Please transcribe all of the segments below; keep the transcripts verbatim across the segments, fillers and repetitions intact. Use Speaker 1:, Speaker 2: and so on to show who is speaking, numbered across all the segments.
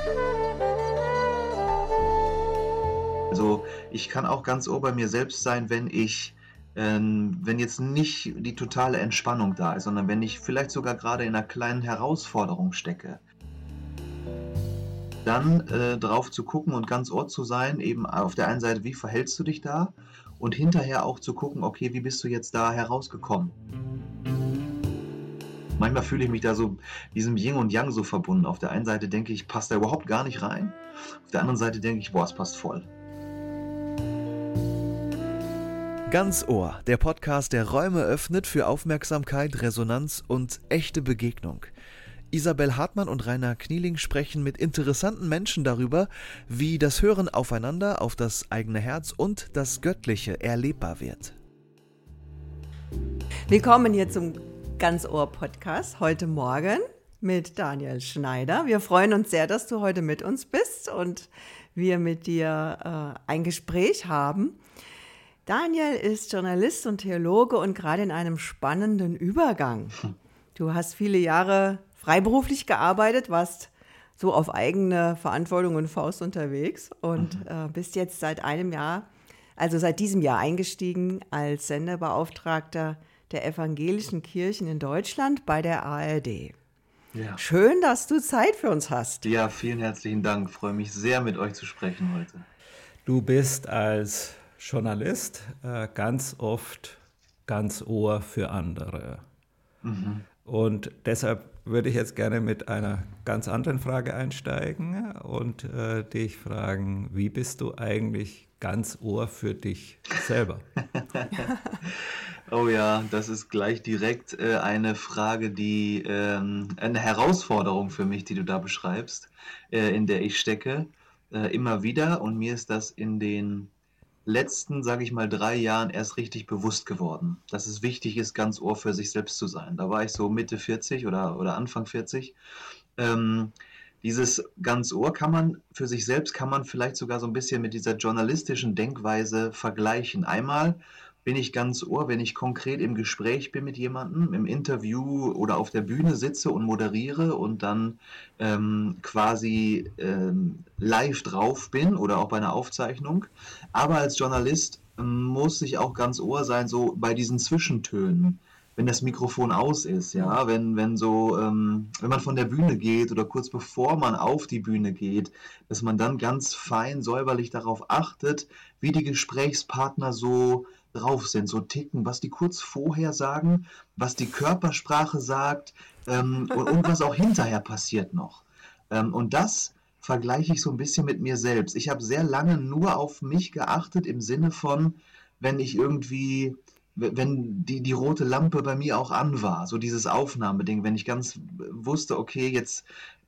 Speaker 1: Also ich kann auch ganz ohr bei mir selbst sein, wenn ich, ähm, wenn jetzt nicht die totale Entspannung da ist, sondern wenn ich vielleicht sogar gerade in einer kleinen Herausforderung stecke. Dann äh, drauf zu gucken und ganz ohr zu sein, eben auf der einen Seite, wie verhältst du dich da? Und hinterher auch zu gucken, okay, wie bist du jetzt da herausgekommen? Manchmal fühle ich mich da so diesem Yin und Yang so verbunden. Auf der einen Seite denke ich, passt da überhaupt gar nicht rein. Auf der anderen Seite denke ich, boah, es passt voll.
Speaker 2: Ganz Ohr, der Podcast, der Räume öffnet für Aufmerksamkeit, Resonanz und echte Begegnung. Isabel Hartmann und Rainer Knieling sprechen mit interessanten Menschen darüber, wie das Hören aufeinander, auf das eigene Herz und das Göttliche erlebbar wird.
Speaker 3: Willkommen hier zum Ganz Ohr Podcast heute Morgen mit Daniel Schneider. Wir freuen uns sehr, dass du heute mit uns bist und wir mit dir äh, ein Gespräch haben. Daniel ist Journalist und Theologe und gerade in einem spannenden Übergang. Du hast viele Jahre freiberuflich gearbeitet, warst so auf eigene Verantwortung und Faust unterwegs und mhm. äh, bist jetzt seit einem Jahr, also seit diesem Jahr eingestiegen als Sendebeauftragter der evangelischen Kirchen in Deutschland bei der A R D.
Speaker 1: Ja.
Speaker 3: Schön, dass du Zeit für uns hast.
Speaker 1: Ja, vielen herzlichen Dank. Ich freue mich sehr, mit euch zu sprechen heute.
Speaker 4: Du bist als Journalist äh, ganz oft ganz Ohr für andere. Mhm. Und deshalb würde ich jetzt gerne mit einer ganz anderen Frage einsteigen und äh, dich fragen, wie bist du eigentlich ganz Ohr für dich selber?
Speaker 1: Oh ja, das ist gleich direkt äh, eine Frage, die ähm, eine Herausforderung für mich, die du da beschreibst, äh, in der ich stecke, äh, immer wieder. Und mir ist das in den letzten, sage ich mal, drei Jahren erst richtig bewusst geworden, dass es wichtig ist, ganz Ohr für sich selbst zu sein. Da war ich so Mitte vierzig oder, oder Anfang vierzig. Ähm, dieses ganz Ohr kann man für sich selbst, kann man vielleicht sogar so ein bisschen mit dieser journalistischen Denkweise vergleichen. Einmal bin ich ganz Ohr, wenn ich konkret im Gespräch bin mit jemandem, im Interview oder auf der Bühne sitze und moderiere und dann ähm, quasi ähm, live drauf bin oder auch bei einer Aufzeichnung. Aber als Journalist ähm, muss ich auch ganz Ohr sein, so bei diesen Zwischentönen, wenn das Mikrofon aus ist, ja, wenn, wenn so, ähm, wenn man von der Bühne geht oder kurz bevor man auf die Bühne geht, dass man dann ganz fein säuberlich darauf achtet, wie die Gesprächspartner so drauf sind, so ticken, was die kurz vorher sagen, was die Körpersprache sagt ähm, und, und was auch hinterher passiert noch. Ähm, und das vergleiche ich so ein bisschen mit mir selbst. Ich habe sehr lange nur auf mich geachtet im Sinne von, wenn ich irgendwie, wenn die, die rote Lampe bei mir auch an war, so dieses Aufnahmeding, wenn ich ganz wusste, okay, jetzt,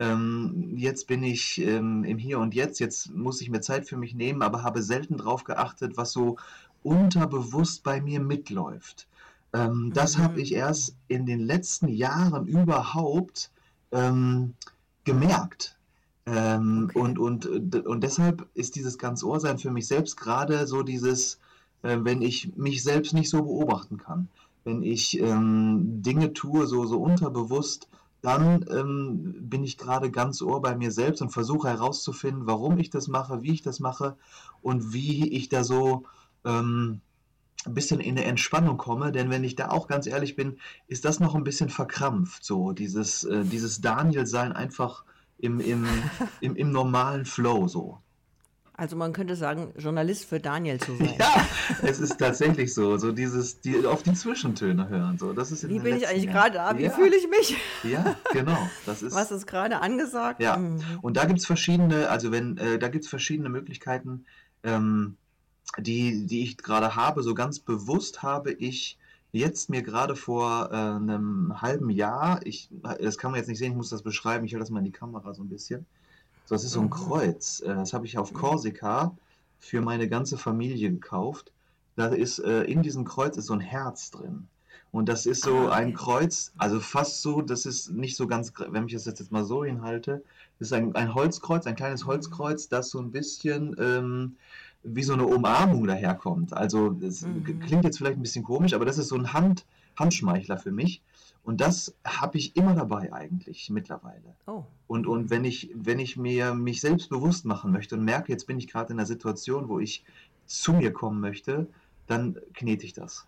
Speaker 1: ähm, jetzt bin ich ähm, im Hier und Jetzt, jetzt muss ich mir Zeit für mich nehmen, aber habe selten drauf geachtet, was so unterbewusst bei mir mitläuft. Ähm, das
Speaker 3: Mhm.
Speaker 1: habe ich erst in den letzten Jahren überhaupt ähm, gemerkt. Ähm,
Speaker 3: Okay.
Speaker 1: und, und, und deshalb ist dieses ganz Ohrsein für mich selbst gerade so dieses, äh, wenn ich mich selbst nicht so beobachten kann, wenn ich ähm, Dinge tue, so, so unterbewusst, dann ähm, bin ich gerade ganz Ohr bei mir selbst und versuche herauszufinden, warum ich das mache, wie ich das mache und wie ich da so ähm, ein bisschen in eine Entspannung komme, denn wenn ich da auch ganz ehrlich bin, ist das noch ein bisschen verkrampft, so dieses, äh, dieses Daniel-Sein einfach im, im, im, im normalen Flow so.
Speaker 3: Also man könnte sagen, Journalist für Daniel zu sein.
Speaker 1: Ja, es ist tatsächlich so, so dieses, die, auf die Zwischentöne hören, so, das ist in
Speaker 3: Wie
Speaker 1: den
Speaker 3: bin ich
Speaker 1: letzten
Speaker 3: eigentlich
Speaker 1: Jahren.
Speaker 3: gerade da? Wie
Speaker 1: Ja,
Speaker 3: fühle ich mich?
Speaker 1: ja, genau, das ist,
Speaker 3: Was ist gerade angesagt?
Speaker 1: ja,
Speaker 3: Mhm.
Speaker 1: und da gibt es verschiedene, also wenn, äh, da gibt es verschiedene Möglichkeiten, ähm, die, die ich gerade habe, so ganz bewusst habe ich jetzt mir gerade vor äh, einem halben Jahr, ich, das kann man jetzt nicht sehen, ich muss das beschreiben, ich halte das mal in die Kamera so ein bisschen. So, das ist so ein Kreuz, äh, das habe ich auf Korsika für meine ganze Familie gekauft. Da ist, äh, in diesem Kreuz ist so ein Herz drin. Und das ist so
Speaker 3: Ah,
Speaker 1: ein
Speaker 3: okay.
Speaker 1: Kreuz, also fast so, das ist nicht so ganz, wenn ich das jetzt mal so hinhalte, das ist ein, ein Holzkreuz, ein kleines Holzkreuz, das so ein bisschen ähm, wie so eine Umarmung daherkommt. Also das
Speaker 3: Mhm.
Speaker 1: klingt jetzt vielleicht ein bisschen komisch, aber das ist so ein Hand, Handschmeichler für mich. Und das habe ich immer dabei eigentlich mittlerweile.
Speaker 3: Oh.
Speaker 1: Und, und wenn ich, wenn ich mir mich selbst bewusst machen möchte und merke, jetzt bin ich gerade in einer Situation, wo ich zu mir kommen möchte, dann knete ich das.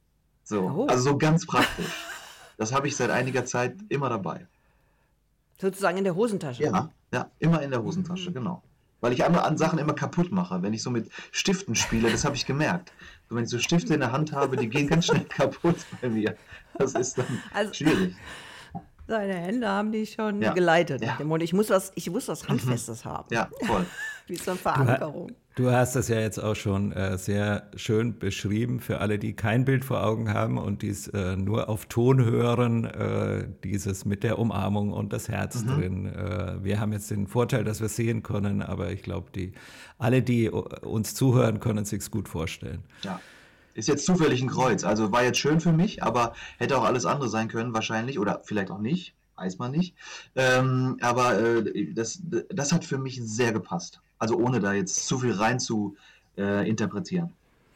Speaker 1: So,
Speaker 3: Oh.
Speaker 1: also so ganz praktisch. Das habe ich seit einiger Zeit immer dabei.
Speaker 3: Sozusagen in der Hosentasche.
Speaker 1: Ja, ja, immer in der Hosentasche, genau. Weil ich einmal an Sachen immer kaputt mache, wenn ich so mit Stiften spiele, das habe ich gemerkt. So, wenn ich so Stifte in der Hand habe, die gehen ganz schnell kaputt bei mir. Das ist dann
Speaker 3: Also-
Speaker 1: schwierig.
Speaker 3: Seine Hände haben die schon
Speaker 1: Ja.
Speaker 3: geleitet.
Speaker 1: Ja.
Speaker 3: Nach dem Motto, ich muss was, ich muss was Handfestes haben.
Speaker 1: Ja, voll.
Speaker 3: Wie so eine Verankerung.
Speaker 4: Du hast das ja jetzt auch schon äh, sehr schön beschrieben für alle, die kein Bild vor Augen haben und dies äh, nur auf Ton hören, äh, dieses mit der Umarmung und das Herz drin. Äh, wir haben jetzt den Vorteil, dass wir sehen können, aber ich glaube, die alle, die uns zuhören, können es sich gut vorstellen.
Speaker 1: Ja. Ist jetzt zufällig ein Kreuz. Also war jetzt schön für mich, aber hätte auch alles andere sein können wahrscheinlich oder vielleicht auch nicht, weiß man nicht. Ähm, aber äh, das, das hat für mich sehr gepasst. Also ohne da jetzt zu viel rein zu äh, interpretieren.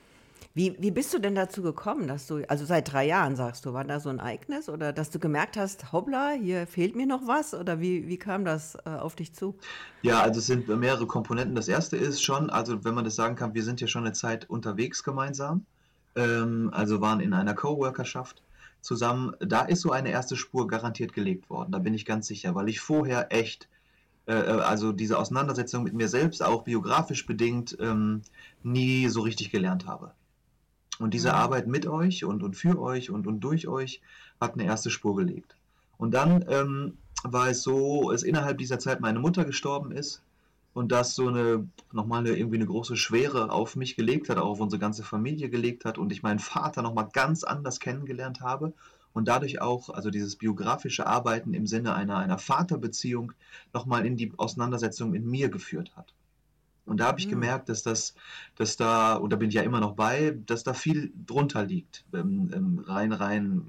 Speaker 3: Wie, wie bist du denn dazu gekommen, dass du, also seit drei Jahren sagst du, war da so ein Ereignis oder dass du gemerkt hast, hoppla, hier fehlt mir noch was oder wie, wie kam das äh, auf dich zu?
Speaker 1: Ja, also es sind mehrere Komponenten. Das erste ist schon, also wenn man das sagen kann, wir sind ja schon eine Zeit unterwegs gemeinsam, ähm, also waren in einer Coworkerschaft zusammen. Da ist so eine erste Spur garantiert gelegt worden, da bin ich ganz sicher, weil ich vorher echt, äh, also diese Auseinandersetzung mit mir selbst, auch biografisch bedingt, ähm, nie so richtig gelernt habe. Und diese
Speaker 3: Mhm.
Speaker 1: Arbeit mit euch und, und für euch und, und durch euch hat eine erste Spur gelegt. Und dann ähm, war es so, dass innerhalb dieser Zeit meine Mutter gestorben ist und das so eine, nochmal eine, irgendwie eine große Schwere auf mich gelegt hat, auch auf unsere ganze Familie gelegt hat und ich meinen Vater nochmal ganz anders kennengelernt habe und dadurch auch, also dieses biografische Arbeiten im Sinne einer, einer Vaterbeziehung nochmal in die Auseinandersetzung mit mir geführt hat. Und da habe ich
Speaker 3: Mhm.
Speaker 1: gemerkt, dass das, dass da, und da bin ich ja immer noch bei, dass da viel drunter liegt. Ähm, ähm, rein, rein,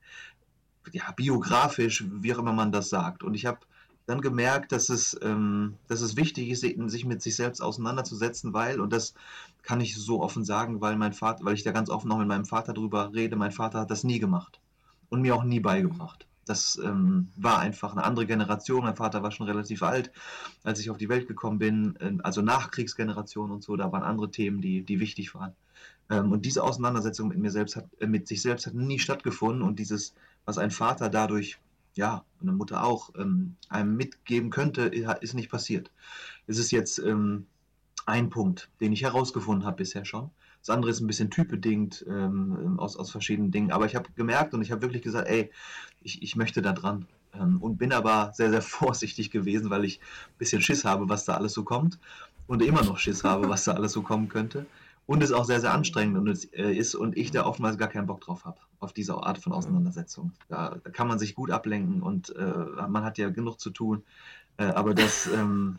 Speaker 1: ja, biografisch, wie auch immer man das sagt. Und ich habe dann gemerkt, dass es, ähm, dass es wichtig ist, sich mit sich selbst auseinanderzusetzen, weil, und das kann ich so offen sagen, weil mein Vater, weil ich da ganz offen auch mit meinem Vater drüber rede, mein Vater hat das nie gemacht und mir auch nie beigebracht. Das ähm, war einfach eine andere Generation. Mein Vater war schon relativ alt, als ich auf die Welt gekommen bin, ähm, also Nachkriegsgeneration und so, da waren andere Themen, die, die wichtig waren. Ähm, und diese Auseinandersetzung mit mir selbst hat, äh, mit sich selbst hat nie stattgefunden und dieses, was ein Vater dadurch, ja, und eine Mutter auch, ähm, einem mitgeben könnte, ist nicht passiert. Es ist jetzt ähm, ein Punkt, den ich herausgefunden habe bisher schon. Das andere ist ein bisschen typbedingt ähm, aus, aus verschiedenen Dingen. Aber ich habe gemerkt und ich habe wirklich gesagt, ey, ich, ich möchte da dran. Ähm, und bin aber sehr, sehr vorsichtig gewesen, weil ich ein bisschen Schiss habe, was da alles so kommt. Und immer noch Schiss habe, was da alles so kommen könnte. Und es auch sehr, sehr anstrengend und es, äh, ist und ich da oftmals gar keinen Bock drauf habe, auf diese Art von Auseinandersetzung. Da, da kann man sich gut ablenken und äh, man hat ja genug zu tun. Äh, aber das, ähm,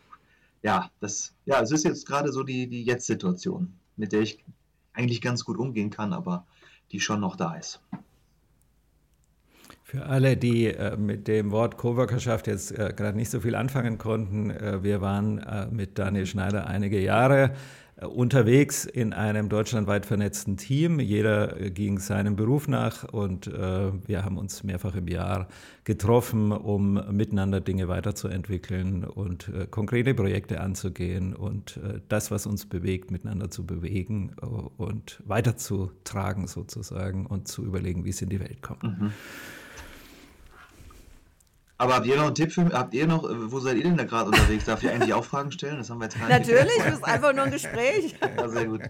Speaker 1: ja, das, ja, es ist jetzt gerade so die, die Jetzt-Situation, mit der ich eigentlich ganz gut umgehen kann, aber die schon noch da ist.
Speaker 4: Für alle, die äh, mit dem Wort Coworkerschaft jetzt äh, gerade nicht so viel anfangen konnten, äh, wir waren äh, mit Daniel Schneider einige Jahre äh, unterwegs in einem deutschlandweit vernetzten Team. Jeder äh, ging seinem Beruf nach und äh, wir haben uns mehrfach im Jahr getroffen, um miteinander Dinge weiterzuentwickeln und äh, konkrete Projekte anzugehen und äh, das, was uns bewegt, miteinander zu bewegen äh, und weiterzutragen sozusagen und zu überlegen, wie es in die Welt kommt.
Speaker 1: Mhm. Aber habt ihr noch einen Tipp für mich? Habt ihr noch, wo seid ihr denn da gerade unterwegs? Darf ich eigentlich auch Fragen stellen? Das haben wir jetzt gar nicht.
Speaker 3: Natürlich, das ist einfach nur ein Gespräch.
Speaker 1: Ja, sehr gut.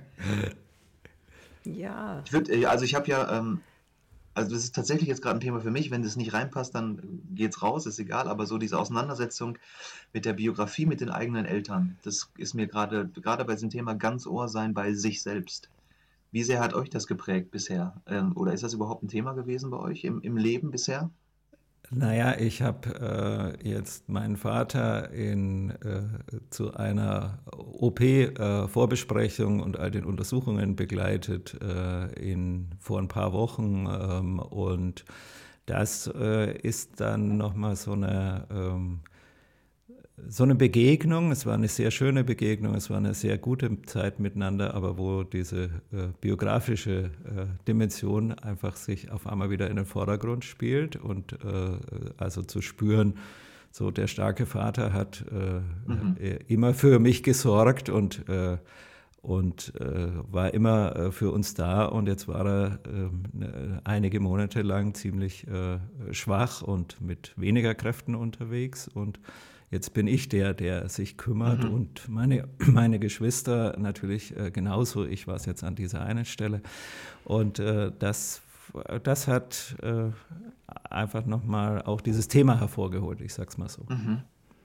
Speaker 3: Ja.
Speaker 1: Ich würd, also ich habe ja, ähm, also das ist tatsächlich jetzt gerade ein Thema für mich. Wenn das nicht reinpasst, dann geht's raus, ist egal. Aber so diese Auseinandersetzung mit der Biografie, mit den eigenen Eltern, das ist mir gerade, gerade bei diesem Thema ganz Ohr sein bei sich selbst. Wie sehr hat euch das geprägt bisher? Ähm, oder ist das überhaupt ein Thema gewesen bei euch im, im Leben bisher?
Speaker 4: Naja, ich habe äh, jetzt meinen Vater in, äh, zu einer O P-Vorbesprechung äh, und all den Untersuchungen begleitet äh, in, vor ein paar Wochen. Ähm, und das äh, ist dann nochmal so eine, ähm, so eine Begegnung, es war eine sehr schöne Begegnung, es war eine sehr gute Zeit miteinander, aber wo diese äh, biografische äh, Dimension einfach sich auf einmal wieder in den Vordergrund spielt und äh, also zu spüren, so der starke Vater hat äh, mhm. immer für mich gesorgt und, äh, und äh, war immer äh, für uns da, und jetzt war er äh, einige Monate lang ziemlich äh, schwach und mit weniger Kräften unterwegs, und jetzt bin ich der, der sich kümmert, mhm. und meine, meine Geschwister natürlich äh, genauso. Ich war es jetzt an dieser einen Stelle, und äh, das Das hat äh, einfach nochmal auch dieses Thema hervorgeholt, ich sag's mal so.
Speaker 3: Mhm.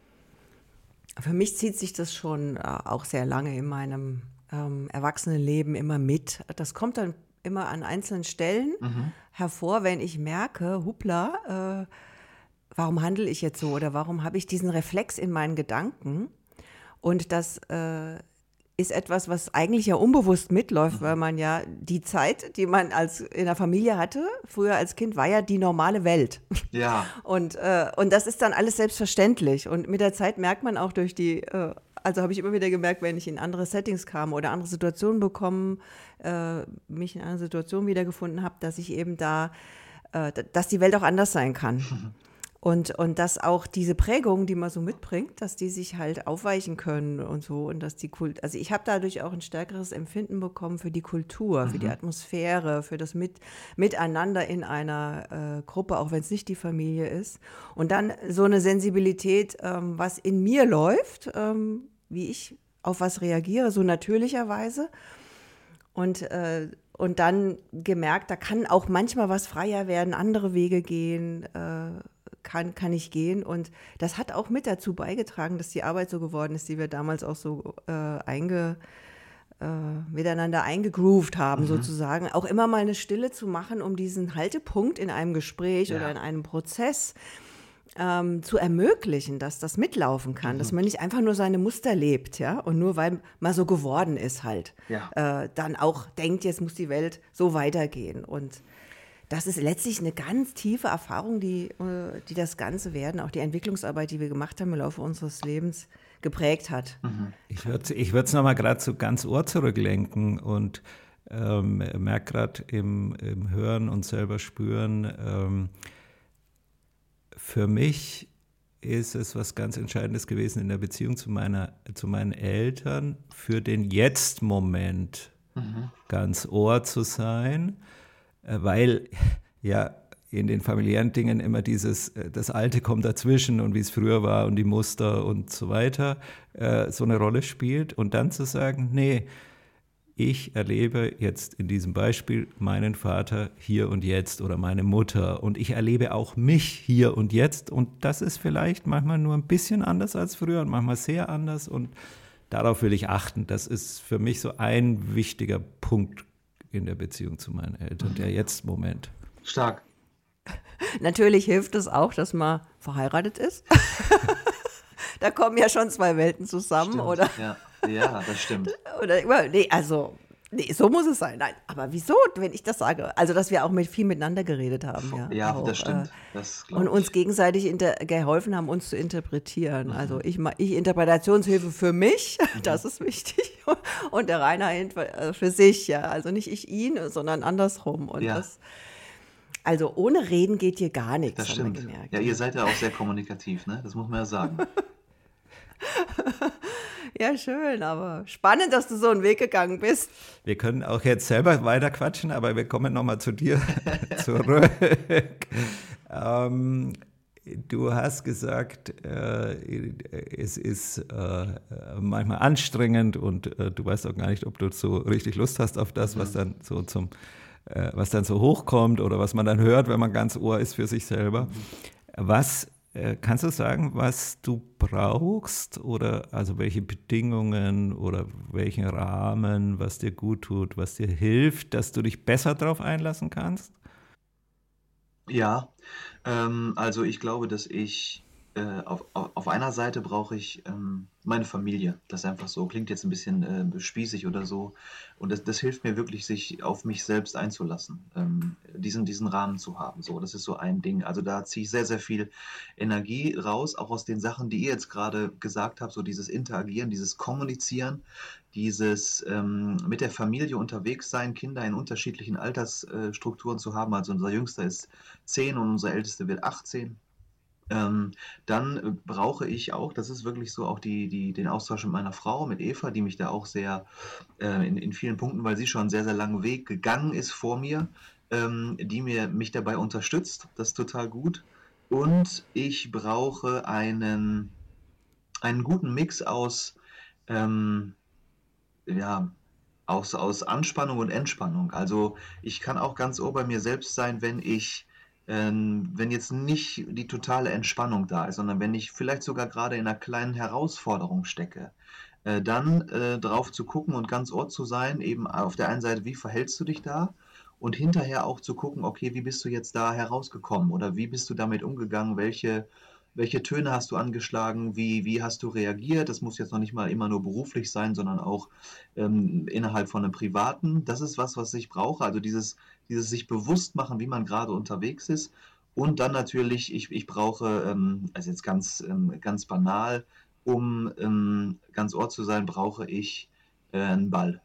Speaker 3: Für mich zieht sich das schon äh, auch sehr lange in meinem ähm, Erwachsenenleben immer mit. Das kommt dann immer an einzelnen Stellen mhm. hervor, wenn ich merke, hupla, äh, warum handle ich jetzt so oder warum habe ich diesen Reflex in meinen Gedanken? Und das äh, ist etwas, was eigentlich ja unbewusst mitläuft, weil man ja die Zeit, die man als in der Familie hatte, früher als Kind, war ja die normale Welt.
Speaker 1: Ja.
Speaker 3: Und, äh, und das ist dann alles selbstverständlich. Und mit der Zeit merkt man auch durch die, äh, also habe ich immer wieder gemerkt, wenn ich in andere Settings kam oder andere Situationen bekommen, äh, mich in einer Situation wiedergefunden habe, dass ich eben da, äh, dass die Welt auch anders sein kann. Und, und dass auch diese Prägungen, die man so mitbringt, dass die sich halt aufweichen können und so. Und dass die Kult, also ich habe dadurch auch ein stärkeres Empfinden bekommen für die Kultur, mhm. für die Atmosphäre, für das Mit, Miteinander in einer äh, Gruppe, auch wenn es nicht die Familie ist. Und dann so eine Sensibilität, ähm, was in mir läuft, ähm, wie ich auf was reagiere, so natürlicherweise. Und äh, Und dann gemerkt, da kann auch manchmal was freier werden, andere Wege gehen, äh, kann, kann ich gehen. Und das hat auch mit dazu beigetragen, dass die Arbeit so geworden ist, die wir damals auch so äh, einge, äh, miteinander eingegroovt haben, mhm. sozusagen. Auch immer mal eine Stille zu machen, um diesen Haltepunkt in einem Gespräch ja. oder in einem Prozess Ähm, zu ermöglichen, dass das mitlaufen kann, mhm. dass man nicht einfach nur seine Muster lebt, ja, und nur weil man so geworden ist halt,
Speaker 1: ja.
Speaker 3: äh, dann auch denkt, jetzt muss die Welt so weitergehen. Und das ist letztlich eine ganz tiefe Erfahrung, die, äh, die das ganze Werden, auch die Entwicklungsarbeit, die wir gemacht haben im Laufe unseres Lebens, geprägt hat.
Speaker 4: Mhm. Ich würde ich es nochmal gerade zu ganz Ohr zurücklenken und ähm, merke gerade im, im Hören und selber spüren, ähm, für mich ist es was ganz Entscheidendes gewesen in der Beziehung zu, meiner, zu meinen Eltern, für den Jetzt-Moment mhm. ganz Ohr zu sein, weil ja in den familiären Dingen immer dieses, das Alte kommt dazwischen und wie es früher war und die Muster und so weiter äh, so eine Rolle spielt. Und dann zu sagen, nee, ich erlebe jetzt in diesem Beispiel meinen Vater hier und jetzt oder meine Mutter, und ich erlebe auch mich hier und jetzt, und das ist vielleicht manchmal nur ein bisschen anders als früher und manchmal sehr anders, und darauf will ich achten. Das ist für mich so ein wichtiger Punkt in der Beziehung zu meinen Eltern, der Jetzt-Moment.
Speaker 1: Stark.
Speaker 3: Natürlich hilft es auch, dass man verheiratet ist. Da kommen ja schon zwei Welten zusammen,
Speaker 1: stimmt,
Speaker 3: oder?
Speaker 1: Ja. Ja, das stimmt.
Speaker 3: Oder, nee, also, nee, so muss es sein. Nein, aber wieso, wenn ich das sage? Also, dass wir auch mit viel miteinander geredet haben. Ja,
Speaker 1: ja
Speaker 3: auch,
Speaker 1: das stimmt.
Speaker 3: Äh,
Speaker 1: das
Speaker 3: und uns gegenseitig inter- geholfen haben, uns zu interpretieren. Mhm. Also, ich, ich Interpretationshilfe für mich, mhm. das ist wichtig. Und der Rainer für sich, ja. Also nicht ich ihn, sondern andersrum. Und
Speaker 1: ja.
Speaker 3: das, also, ohne Reden geht hier gar nichts,
Speaker 1: das
Speaker 3: haben
Speaker 1: stimmt.
Speaker 3: wir gemerkt.
Speaker 1: Ja, ihr seid ja auch sehr kommunikativ, ne? Das muss man ja sagen.
Speaker 3: Ja, schön, aber spannend, dass du so einen Weg gegangen bist.
Speaker 4: Wir können auch jetzt selber weiter quatschen, aber wir kommen nochmal zu dir zurück. ähm, du hast gesagt, äh, es ist äh, manchmal anstrengend und äh, du weißt auch gar nicht, ob du so richtig Lust hast auf das, was dann so zum, äh, was dann so hochkommt oder was man dann hört, wenn man ganz Ohr ist für sich selber. Was Kannst du sagen, was du brauchst oder also welche Bedingungen oder welchen Rahmen, was dir gut tut, was dir hilft, dass du dich besser darauf einlassen kannst?
Speaker 1: Ja, ähm, also ich glaube, dass ich äh, auf, auf, auf einer Seite brauche ich ähm, meine Familie. Das ist einfach so. Klingt jetzt ein bisschen äh, spießig oder so. Und das, das hilft mir wirklich, sich auf mich selbst einzulassen, ähm, diesen, diesen Rahmen zu haben. So, das ist so ein Ding. Also da ziehe ich sehr, sehr viel Energie raus, auch aus den Sachen, die ihr jetzt gerade gesagt habt, so dieses Interagieren, dieses Kommunizieren, dieses ähm, mit der Familie unterwegs sein, Kinder in unterschiedlichen Altersstrukturen zu haben. Also unser Jüngster ist zehn und unser Älteste wird achtzehn. Ähm, dann äh, brauche ich auch, das ist wirklich so, auch die, die, den Austausch mit meiner Frau, mit Eva, die mich da auch sehr äh, in, in vielen Punkten, weil sie schon einen sehr, sehr langen Weg gegangen ist vor mir, ähm, die mir, mich dabei unterstützt. Das ist total gut. Und ich brauche einen, einen guten Mix aus, ähm, ja, aus, aus Anspannung und Entspannung. Also ich kann auch ganz ohr bei mir selbst sein, wenn ich ähm, wenn jetzt nicht die totale Entspannung da ist, sondern wenn ich vielleicht sogar gerade in einer kleinen Herausforderung stecke, äh, dann äh, drauf zu gucken und ganz ohr zu sein, eben auf der einen Seite, wie verhältst du dich da? Und hinterher auch zu gucken, okay, wie bist du jetzt da herausgekommen oder wie bist du damit umgegangen? Welche, welche Töne hast du angeschlagen? Wie, wie hast du reagiert? Das muss jetzt noch nicht mal immer nur beruflich sein, sondern auch ähm, innerhalb von einem Privaten. Das ist was, was ich brauche. Also dieses, dieses sich bewusst machen, wie man gerade unterwegs ist. Und dann natürlich, ich, ich brauche, ähm, also jetzt ganz, ähm, ganz banal, um ähm, ganz ohr zu sein, brauche ich äh, einen Ball.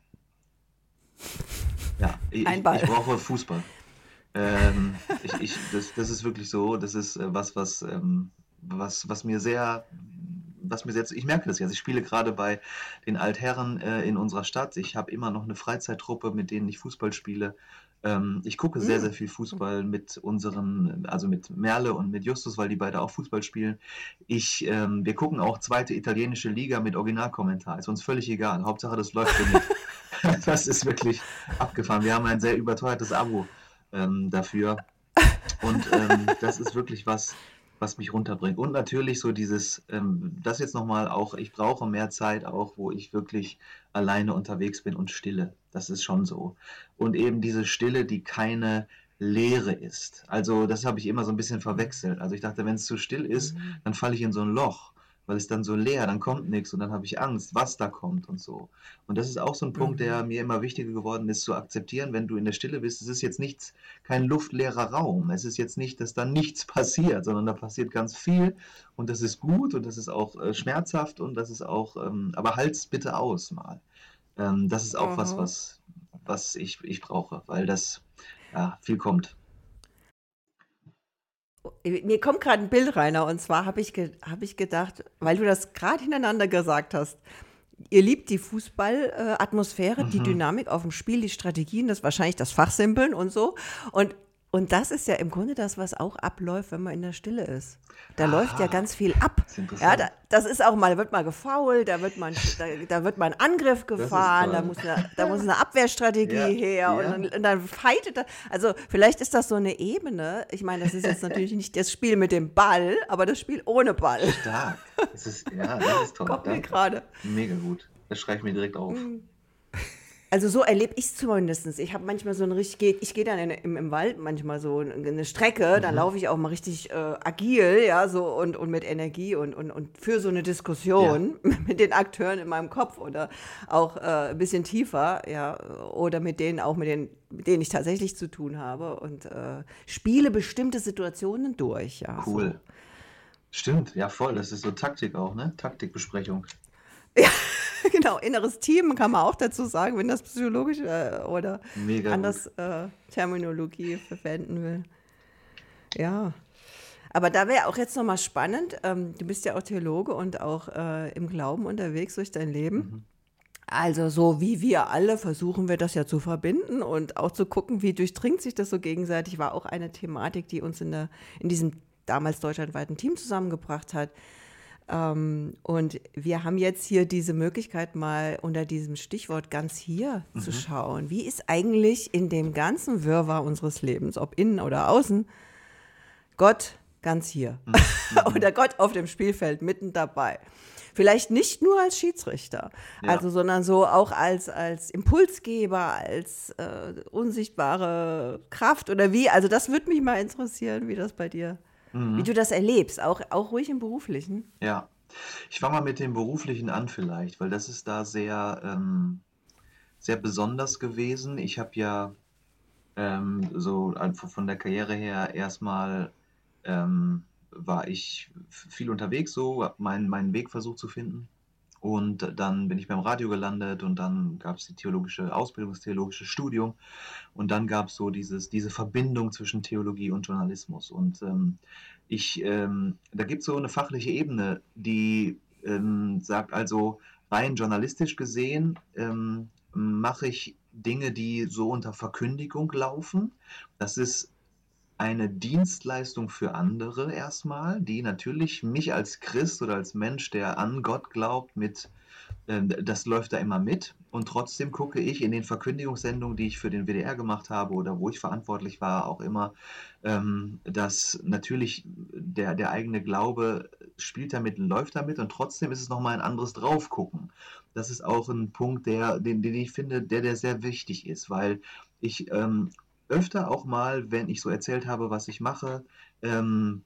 Speaker 1: Ja, ich,
Speaker 3: Ein
Speaker 1: ich,
Speaker 3: Ball.
Speaker 1: ich brauche Fußball. Ähm, ich, ich, das, das ist wirklich so, das ist äh, was, was, ähm, was, was mir sehr, was mir jetzt, ich merke das jetzt, ich spiele gerade bei den Altherren äh, in unserer Stadt. Ich habe immer noch eine Freizeittruppe, mit denen ich Fußball spiele. Ähm, ich gucke sehr, sehr viel Fußball mit unseren, also mit Merle und mit Justus, weil die beide auch Fußball spielen. Ich, ähm, wir gucken auch zweite italienische Liga mit Originalkommentar. Ist uns völlig egal. Hauptsache, das läuft für mich. Das ist wirklich abgefahren. Wir haben ein sehr überteuertes Abo ähm, dafür. Und ähm, das ist wirklich was, was mich runterbringt. Und natürlich so dieses, ähm, das jetzt nochmal auch, ich brauche mehr Zeit auch, wo ich wirklich alleine unterwegs bin und Stille. Das ist schon so. Und eben diese Stille, die keine Leere ist. Also das habe ich immer so ein bisschen verwechselt. Also ich dachte, wenn es zu still ist, dann falle ich in so ein Loch, weil es dann so leer, dann kommt nichts und dann habe ich Angst, was da kommt und so. Und das ist auch so ein Punkt, der mir immer wichtiger geworden ist, zu akzeptieren, wenn du in der Stille bist. Es ist jetzt nichts, kein luftleerer Raum. Es ist jetzt nicht, dass da nichts passiert, sondern da passiert ganz viel und das ist gut und das ist auch äh, schmerzhaft und das ist auch, ähm, aber halt's bitte aus mal. Ähm, das ist auch was,
Speaker 3: Aha.
Speaker 1: was, was ich, ich brauche, weil das, ja, viel kommt.
Speaker 3: Mir kommt gerade ein Bild, Rainer, und zwar habe ich, ge hab ich gedacht, weil du das gerade hintereinander gesagt hast, ihr liebt die Fußballatmosphäre, die
Speaker 1: Mhm.
Speaker 3: Dynamik auf dem Spiel, die Strategien, das wahrscheinlich das Fachsimpeln und so. Und, und das ist ja im Grunde das, was auch abläuft, wenn man in der Stille ist. Da läuft ja
Speaker 1: Aha,
Speaker 3: ganz viel ab.
Speaker 1: das ist interessant.
Speaker 3: Ja, da, das ist auch mal, da wird mal gefoult, da wird mal, da, da wird mal ein Angriff
Speaker 1: Das ist
Speaker 3: gefahren, da
Speaker 1: toll.
Speaker 3: muss eine, da muss eine Abwehrstrategie
Speaker 1: Ja,
Speaker 3: her und
Speaker 1: ja.
Speaker 3: dann, und dann fightet das. Also vielleicht ist das so eine Ebene. Ich meine, das ist jetzt natürlich nicht das Spiel mit dem Ball, aber das Spiel ohne Ball.
Speaker 1: Stark. Das ist, ja, das ist toll.
Speaker 3: Kommt mir
Speaker 1: Danke.
Speaker 3: gerade.
Speaker 1: Mega gut. Das schreibe ich mir direkt auf.
Speaker 3: Also so erlebe ich es zumindest. Ich habe manchmal so ein richtig, ich gehe dann in, im, im Wald manchmal so eine Strecke, dann laufe ich auch mal richtig äh, agil, ja, so und, und mit Energie und, und, und für so eine Diskussion mit den Akteuren in meinem Kopf oder auch äh, ein bisschen tiefer, ja, oder mit denen auch mit den, mit denen ich tatsächlich zu tun habe und äh, spiele bestimmte Situationen durch, ja.
Speaker 1: Cool.
Speaker 3: So.
Speaker 1: Stimmt, ja voll. Das ist so Taktik auch, ne? Taktikbesprechung.
Speaker 3: Genau, inneres Team kann man auch dazu sagen, wenn das psychologisch äh, oder
Speaker 1: Mega
Speaker 3: anders äh, Terminologie verwenden will. Ja, aber da wäre auch jetzt nochmal spannend, ähm, du bist ja auch Theologe und auch äh, im Glauben unterwegs durch dein Leben.
Speaker 1: Mhm.
Speaker 3: Also so wie wir alle versuchen wir das ja zu verbinden und auch zu gucken, wie durchdringt sich das so gegenseitig, war auch eine Thematik, die uns in, der, in diesem damals deutschlandweiten Team zusammengebracht hat. Ähm, und wir haben jetzt hier diese Möglichkeit, mal unter diesem Stichwort ganz hier
Speaker 1: Mhm.
Speaker 3: zu schauen. Wie ist eigentlich in dem ganzen Wirrwarr unseres Lebens, ob innen oder außen, Gott ganz hier
Speaker 1: Mhm.
Speaker 3: oder Gott auf dem Spielfeld mitten dabei? Vielleicht nicht nur als Schiedsrichter,
Speaker 1: Ja.
Speaker 3: also, sondern so auch als, als Impulsgeber, als äh, unsichtbare Kraft oder wie? Also das würde mich mal interessieren, wie das bei dir wie
Speaker 1: Mhm.
Speaker 3: du das erlebst, auch, auch ruhig im Beruflichen.
Speaker 1: Ja. Ich fange mal mit dem Beruflichen an vielleicht, weil das ist da sehr, ähm, sehr besonders gewesen. Ich habe ja ähm, so einfach von der Karriere her erstmal ähm, war ich f- viel unterwegs, so, habe meinen, meinen Weg versucht zu finden. Und dann bin ich beim Radio gelandet und dann gab es die theologische Ausbildung, das theologische Studium. Und dann gab es so dieses, diese Verbindung zwischen Theologie und Journalismus. Und ähm, ich, ähm, da gibt es so eine fachliche Ebene, die ähm, sagt also, rein journalistisch gesehen ähm, mache ich Dinge, die so unter Verkündigung laufen. Das ist eine Dienstleistung für andere erstmal, die natürlich mich als Christ oder als Mensch, der an Gott glaubt, mit ähm, das läuft da immer mit und trotzdem gucke ich in den Verkündigungssendungen, die ich für den W D R gemacht habe oder wo ich verantwortlich war, auch immer, ähm, dass natürlich der, der eigene Glaube spielt damit und läuft damit und trotzdem ist es nochmal ein anderes Draufgucken. Das ist auch ein Punkt, der, den, den ich finde, der, der sehr wichtig ist, weil ich ähm, öfter auch mal, wenn ich so erzählt habe, was ich mache, ähm,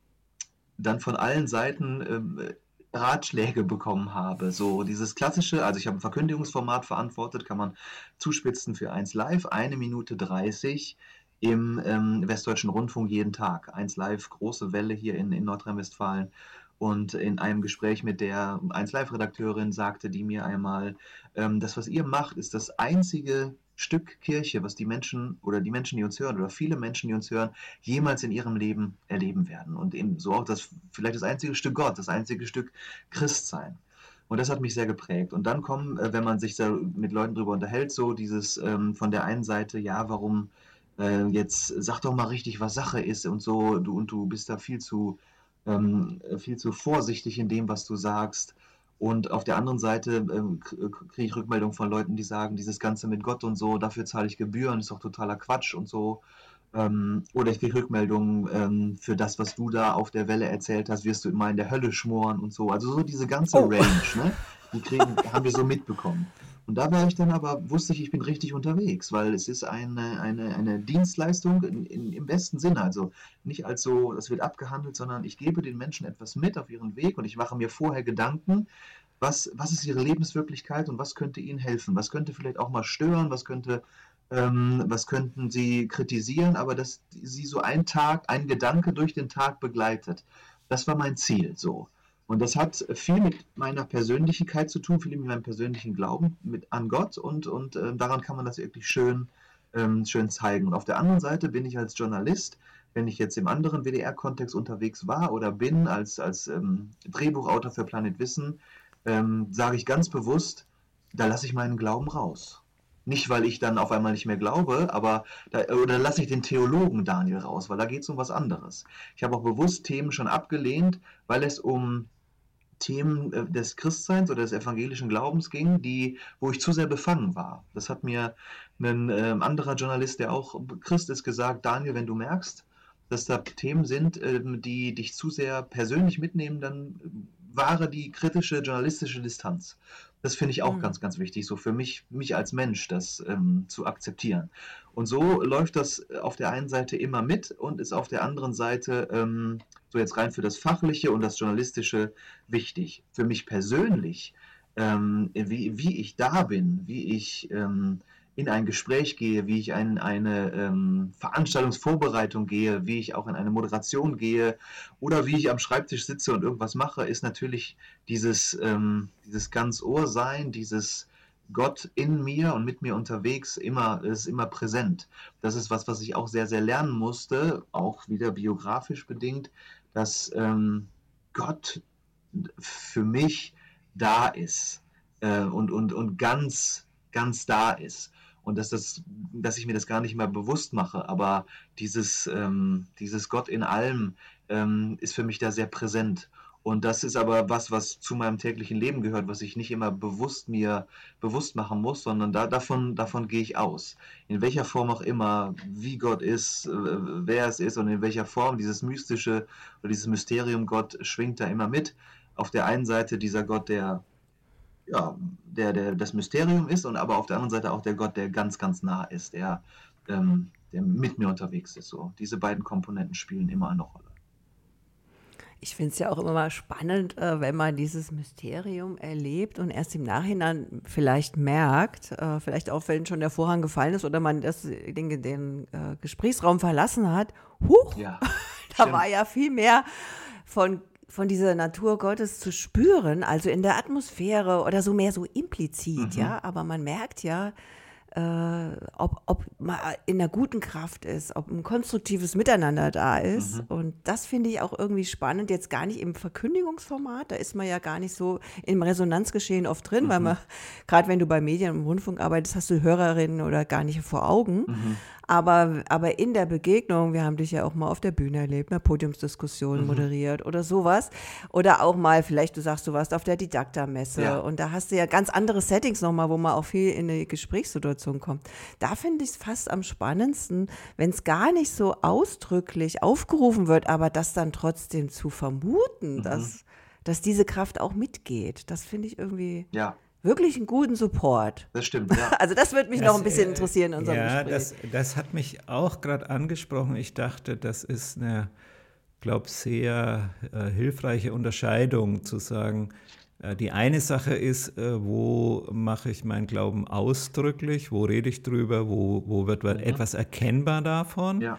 Speaker 1: dann von allen Seiten ähm, Ratschläge bekommen habe. So dieses klassische, also ich habe ein Verkündigungsformat verantwortet, kann man zuspitzen für eins Live, eine Minute dreißig im ähm, Westdeutschen Rundfunk jeden Tag. eins Live, große Welle hier in, in Nordrhein-Westfalen. Und in einem Gespräch mit der eins Live-Redakteurin sagte die mir einmal, ähm, das, was ihr macht, ist das einzige Stück Kirche, was die Menschen oder die Menschen, die uns hören oder viele Menschen, die uns hören, jemals in ihrem Leben erleben werden. Und eben so auch das, vielleicht das einzige Stück Gott, das einzige Stück Christsein. Und das hat mich sehr geprägt. Und dann kommen, äh, wenn man sich da mit Leuten drüber unterhält, so dieses ähm, von der einen Seite, ja, warum äh, jetzt sag doch mal richtig, was Sache ist und so, du und du bist da viel zu, ähm, viel zu vorsichtig in dem, was du sagst. Und auf der anderen Seite ähm, kriege ich Rückmeldungen von Leuten, die sagen, dieses Ganze mit Gott und so, dafür zahle ich Gebühren, ist doch totaler Quatsch und so. Ähm, oder ich kriege Rückmeldungen, ähm, für das, was du da auf der Welle erzählt hast, wirst du immer in der Hölle schmoren und so. Also so diese ganze
Speaker 3: Oh,
Speaker 1: Range, ne? Die kriegen, haben wir so mitbekommen. Und da war ich dann aber, wusste ich, ich bin richtig unterwegs, weil es ist eine, eine, eine Dienstleistung in, in, im besten Sinne. Also nicht als so, das wird abgehandelt, sondern ich gebe den Menschen etwas mit auf ihren Weg und ich mache mir vorher Gedanken, was, was ist ihre Lebenswirklichkeit und was könnte ihnen helfen? Was könnte vielleicht auch mal stören? Was könnte, ähm, was könnten sie kritisieren? Aber dass sie so einen Tag, ein Gedanke durch den Tag begleitet. Das war mein Ziel so. Und das hat viel mit meiner Persönlichkeit zu tun, viel mit meinem persönlichen Glauben mit, an Gott und, und äh, daran kann man das wirklich schön, ähm, schön zeigen. Und auf der anderen Seite bin ich als Journalist, wenn ich jetzt im anderen W D R-Kontext unterwegs war oder bin, als, als ähm, Drehbuchautor für Planet Wissen, ähm, sage ich ganz bewusst, da lasse ich meinen Glauben raus. Nicht, weil ich dann auf einmal nicht mehr glaube, aber da, oder lasse ich den Theologen Daniel raus, weil da geht es um was anderes. Ich habe auch bewusst Themen schon abgelehnt, weil es um Themen äh, des Christseins oder des evangelischen Glaubens ging, die, wo ich zu sehr befangen war. Das hat mir ein äh, anderer Journalist, der auch Christ ist, gesagt, Daniel, wenn du merkst, dass da Themen sind, ähm, die dich zu sehr persönlich mitnehmen, dann wahre die kritische journalistische Distanz. Das finde ich auch
Speaker 3: hm.
Speaker 1: ganz, ganz wichtig, so für mich, mich als Mensch, das ähm, zu akzeptieren. Und so läuft das auf der einen Seite immer mit und ist auf der anderen Seite, ähm, so jetzt rein für das Fachliche und das Journalistische, wichtig. Für mich persönlich, ähm, wie, wie ich da bin, wie ich ähm, in ein Gespräch gehe, wie ich in eine ähm, Veranstaltungsvorbereitung gehe, wie ich auch in eine Moderation gehe oder wie ich am Schreibtisch sitze und irgendwas mache, ist natürlich dieses, ähm, dieses Ganz-Ohr-Sein, dieses Gott in mir und mit mir unterwegs immer, ist immer präsent. Das ist was, was ich auch sehr, sehr lernen musste, auch wieder biografisch bedingt, dass ähm, Gott für mich da ist äh, und, und, und ganz, ganz da ist. Und dass, das, dass ich mir das gar nicht mehr bewusst mache, aber dieses, ähm, dieses Gott in allem ähm, ist für mich da sehr präsent. Und das ist aber was, was zu meinem täglichen Leben gehört, was ich nicht immer bewusst mir bewusst machen muss, sondern da, davon, davon gehe ich aus. In welcher Form auch immer, wie Gott ist, äh, wer es ist und in welcher Form, dieses mystische oder dieses Mysterium Gott schwingt da immer mit. Auf der einen Seite dieser Gott, der, ja, der, der das Mysterium ist, und aber auf der anderen Seite auch der Gott, der ganz, ganz nah ist, der, ähm, der mit mir unterwegs ist. So. Diese beiden Komponenten spielen immer eine Rolle.
Speaker 3: Ich finde es ja auch immer mal spannend, äh, wenn man dieses Mysterium erlebt und erst im Nachhinein vielleicht merkt, äh, vielleicht auch wenn schon der Vorhang gefallen ist oder man das, den, den äh, Gesprächsraum verlassen hat, huch,
Speaker 1: Ja,
Speaker 3: da
Speaker 1: stimmt.
Speaker 3: war ja viel mehr von, von dieser Natur Gottes zu spüren, also in der Atmosphäre oder so mehr so implizit,
Speaker 1: Mhm.
Speaker 3: ja, aber man merkt ja, äh, ob, ob man in einer guten Kraft ist, ob ein konstruktives Miteinander da ist.
Speaker 1: Mhm.
Speaker 3: Und das finde ich auch irgendwie spannend, jetzt gar nicht im Verkündigungsformat, da ist man ja gar nicht so im Resonanzgeschehen oft drin, weil
Speaker 1: Mhm.
Speaker 3: man, gerade wenn du bei Medien und Rundfunk arbeitest, hast du Hörerinnen oder gar nicht vor Augen.
Speaker 1: Mhm.
Speaker 3: Aber, aber in der Begegnung, wir haben dich ja auch mal auf der Bühne erlebt, eine Podiumsdiskussion
Speaker 1: Mhm.
Speaker 3: moderiert oder sowas. Oder auch mal, vielleicht du sagst, du warst auf der Didakta-Messe
Speaker 1: Ja.
Speaker 3: und da hast du ja ganz andere Settings nochmal, wo man auch viel in eine Gesprächssituation kommt. Da finde ich es fast am spannendsten, wenn es gar nicht so ausdrücklich aufgerufen wird, aber das dann trotzdem zu vermuten,
Speaker 1: Mhm.
Speaker 3: dass, dass diese Kraft auch mitgeht. Das finde ich irgendwie
Speaker 1: Ja,
Speaker 3: wirklich einen guten Support.
Speaker 1: das stimmt, ja.
Speaker 3: Also das würde mich
Speaker 4: Das,
Speaker 3: noch ein bisschen
Speaker 4: äh,
Speaker 3: interessieren in unserem
Speaker 4: Ja,
Speaker 3: Gespräch.
Speaker 4: das, das hat mich auch gerade angesprochen. Ich dachte, das ist eine, glaube sehr äh, hilfreiche Unterscheidung zu sagen, äh, die eine Sache ist, äh, wo mache ich meinen Glauben ausdrücklich, wo rede ich drüber, wo, wo wird
Speaker 1: Mhm.
Speaker 4: etwas erkennbar davon.
Speaker 1: Ja.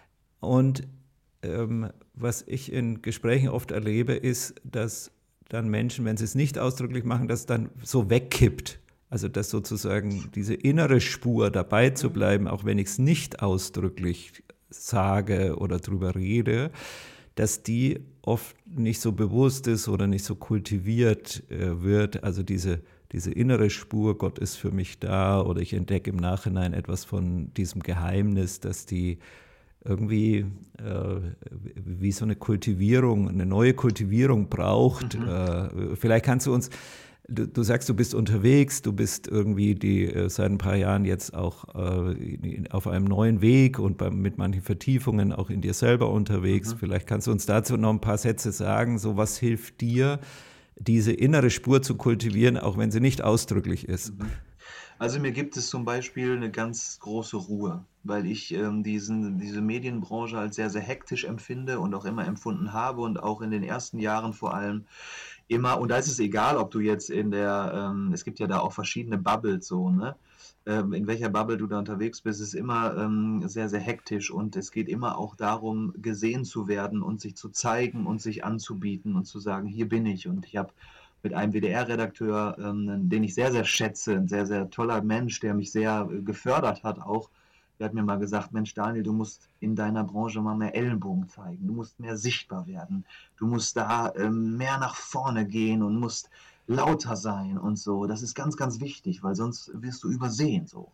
Speaker 4: Und ähm, was ich in Gesprächen oft erlebe, ist, dass dann Menschen, wenn sie es nicht ausdrücklich machen, das dann so wegkippt. Also dass sozusagen diese innere Spur dabei zu bleiben, auch wenn ich es nicht ausdrücklich sage oder drüber rede, dass die oft nicht so bewusst ist oder nicht so kultiviert äh, wird. Also diese, diese innere Spur, Gott ist für mich da, oder ich entdecke im Nachhinein etwas von diesem Geheimnis, dass die irgendwie äh, wie so eine Kultivierung, eine neue Kultivierung braucht.
Speaker 1: Mhm.
Speaker 4: Äh, vielleicht kannst du uns, du, du sagst, du bist unterwegs, du bist irgendwie die äh, seit ein paar Jahren jetzt auch äh, auf einem neuen Weg und bei, mit manchen Vertiefungen auch in dir selber unterwegs.
Speaker 1: Mhm.
Speaker 4: Vielleicht kannst du uns dazu noch ein paar Sätze sagen, so was hilft dir, diese innere Spur zu kultivieren, auch wenn sie nicht ausdrücklich ist.
Speaker 1: Mhm. Also mir gibt es zum Beispiel eine ganz große Ruhe, weil ich ähm, diesen, diese Medienbranche als sehr, sehr hektisch empfinde und auch immer empfunden habe und auch in den ersten Jahren vor allem immer, und da ist es egal, ob du jetzt in der, ähm, es gibt ja da auch verschiedene Bubbles so, ne? Ähm, in welcher Bubble du da unterwegs bist, ist immer ähm, sehr, sehr hektisch und es geht immer auch darum, gesehen zu werden und sich zu zeigen und sich anzubieten und zu sagen, hier bin ich. Und ich habe mit einem W D R-Redakteur, ähm, den ich sehr, sehr schätze, ein sehr, sehr toller Mensch, der mich sehr äh, gefördert hat auch. Der hat mir mal gesagt, Mensch Daniel, du musst in deiner Branche mal mehr Ellenbogen zeigen, du musst mehr sichtbar werden, du musst da ähm, mehr nach vorne gehen und musst lauter sein und so. Das ist ganz, ganz wichtig, weil sonst wirst du übersehen so.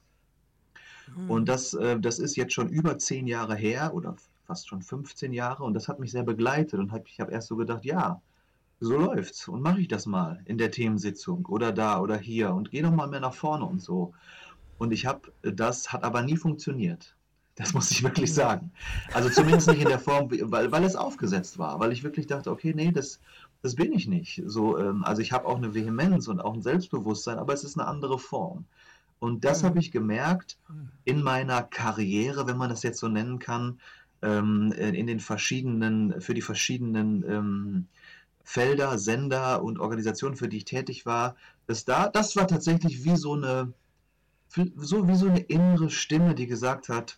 Speaker 1: Und das, äh, das ist jetzt schon über zehn Jahre her oder fast schon fünfzehn Jahre und das hat mich sehr begleitet und hab, ich habe erst so gedacht, ja, so läuft's und mache ich das mal in der Themensitzung oder da oder hier und gehe noch mal mehr nach vorne und so. Und ich habe, das hat aber nie funktioniert. Das muss ich wirklich sagen. Also zumindest nicht in der Form, weil, weil es aufgesetzt war, weil ich wirklich dachte, okay, nee, das, das bin ich nicht. So, ähm, also ich habe auch eine Vehemenz und auch ein Selbstbewusstsein, aber es ist eine andere Form. Und das habe ich gemerkt in meiner Karriere, wenn man das jetzt so nennen kann, ähm, in den verschiedenen, für die verschiedenen ähm, Felder, Sender und Organisationen, für die ich tätig war, dass da, das war tatsächlich wie so eine, so wie so eine innere Stimme, die gesagt hat,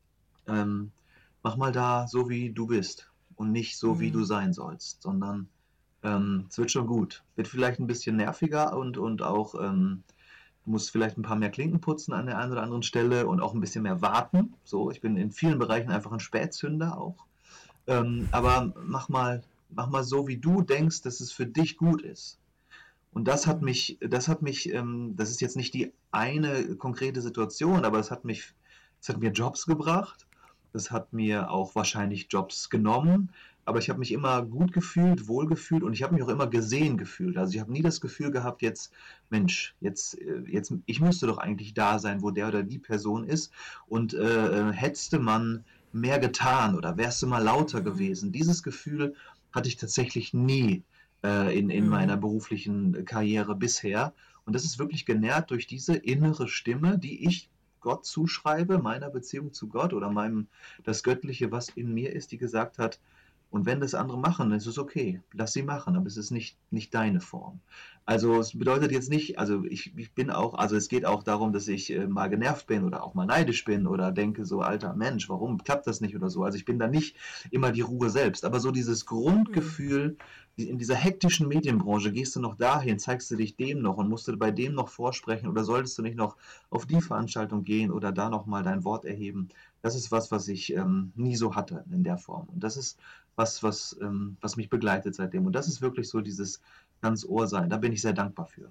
Speaker 1: ähm, mach mal da so, wie du bist und nicht so, wie du sein sollst, sondern ähm, es wird schon gut. Wird vielleicht ein bisschen nerviger und, und auch, ähm, du musst vielleicht ein paar mehr Klinken putzen an der einen oder anderen Stelle und auch ein bisschen mehr warten. So, ich bin in vielen Bereichen einfach ein Spätzünder auch. Ähm, aber mach mal, mach mal so, wie du denkst, dass es für dich gut ist. Und das hat mich, das hat mich, ähm, das ist jetzt nicht die eine konkrete Situation, aber es hat mich, es hat mir Jobs gebracht. Das hat mir auch wahrscheinlich Jobs genommen. Aber ich habe mich immer gut gefühlt, wohl gefühlt und ich habe mich auch immer gesehen gefühlt. Also ich habe nie das Gefühl gehabt, jetzt, Mensch, jetzt, äh, jetzt, ich müsste doch eigentlich da sein, wo der oder die Person ist. Und äh, hättest man mehr getan oder wärst du mal lauter gewesen. Dieses Gefühl hatte ich tatsächlich nie äh, in, in meiner beruflichen Karriere bisher. Und das ist wirklich genährt durch diese innere Stimme, die ich Gott zuschreibe, meiner Beziehung zu Gott oder meinem, das Göttliche, was in mir ist, die gesagt hat, Und wenn das andere machen, dann ist es okay. Lass sie machen, aber es ist nicht, nicht deine Form. Also es bedeutet jetzt nicht, also ich, ich bin auch, also es geht auch darum, dass ich äh, mal genervt bin oder auch mal neidisch bin oder denke so, alter Mensch, warum klappt das nicht oder so. Also ich bin da nicht immer die Ruhe selbst. Aber so dieses Grundgefühl, in dieser hektischen Medienbranche, gehst du noch dahin, zeigst du dich dem noch und musst du bei dem noch vorsprechen oder solltest du nicht noch auf die Veranstaltung gehen oder da nochmal dein Wort erheben? Das ist was, was ich ähm, nie so hatte in der Form. Und das ist was, was, ähm, was mich begleitet seitdem. Und das ist wirklich so dieses ganz Ohr sein. Da bin ich sehr dankbar für.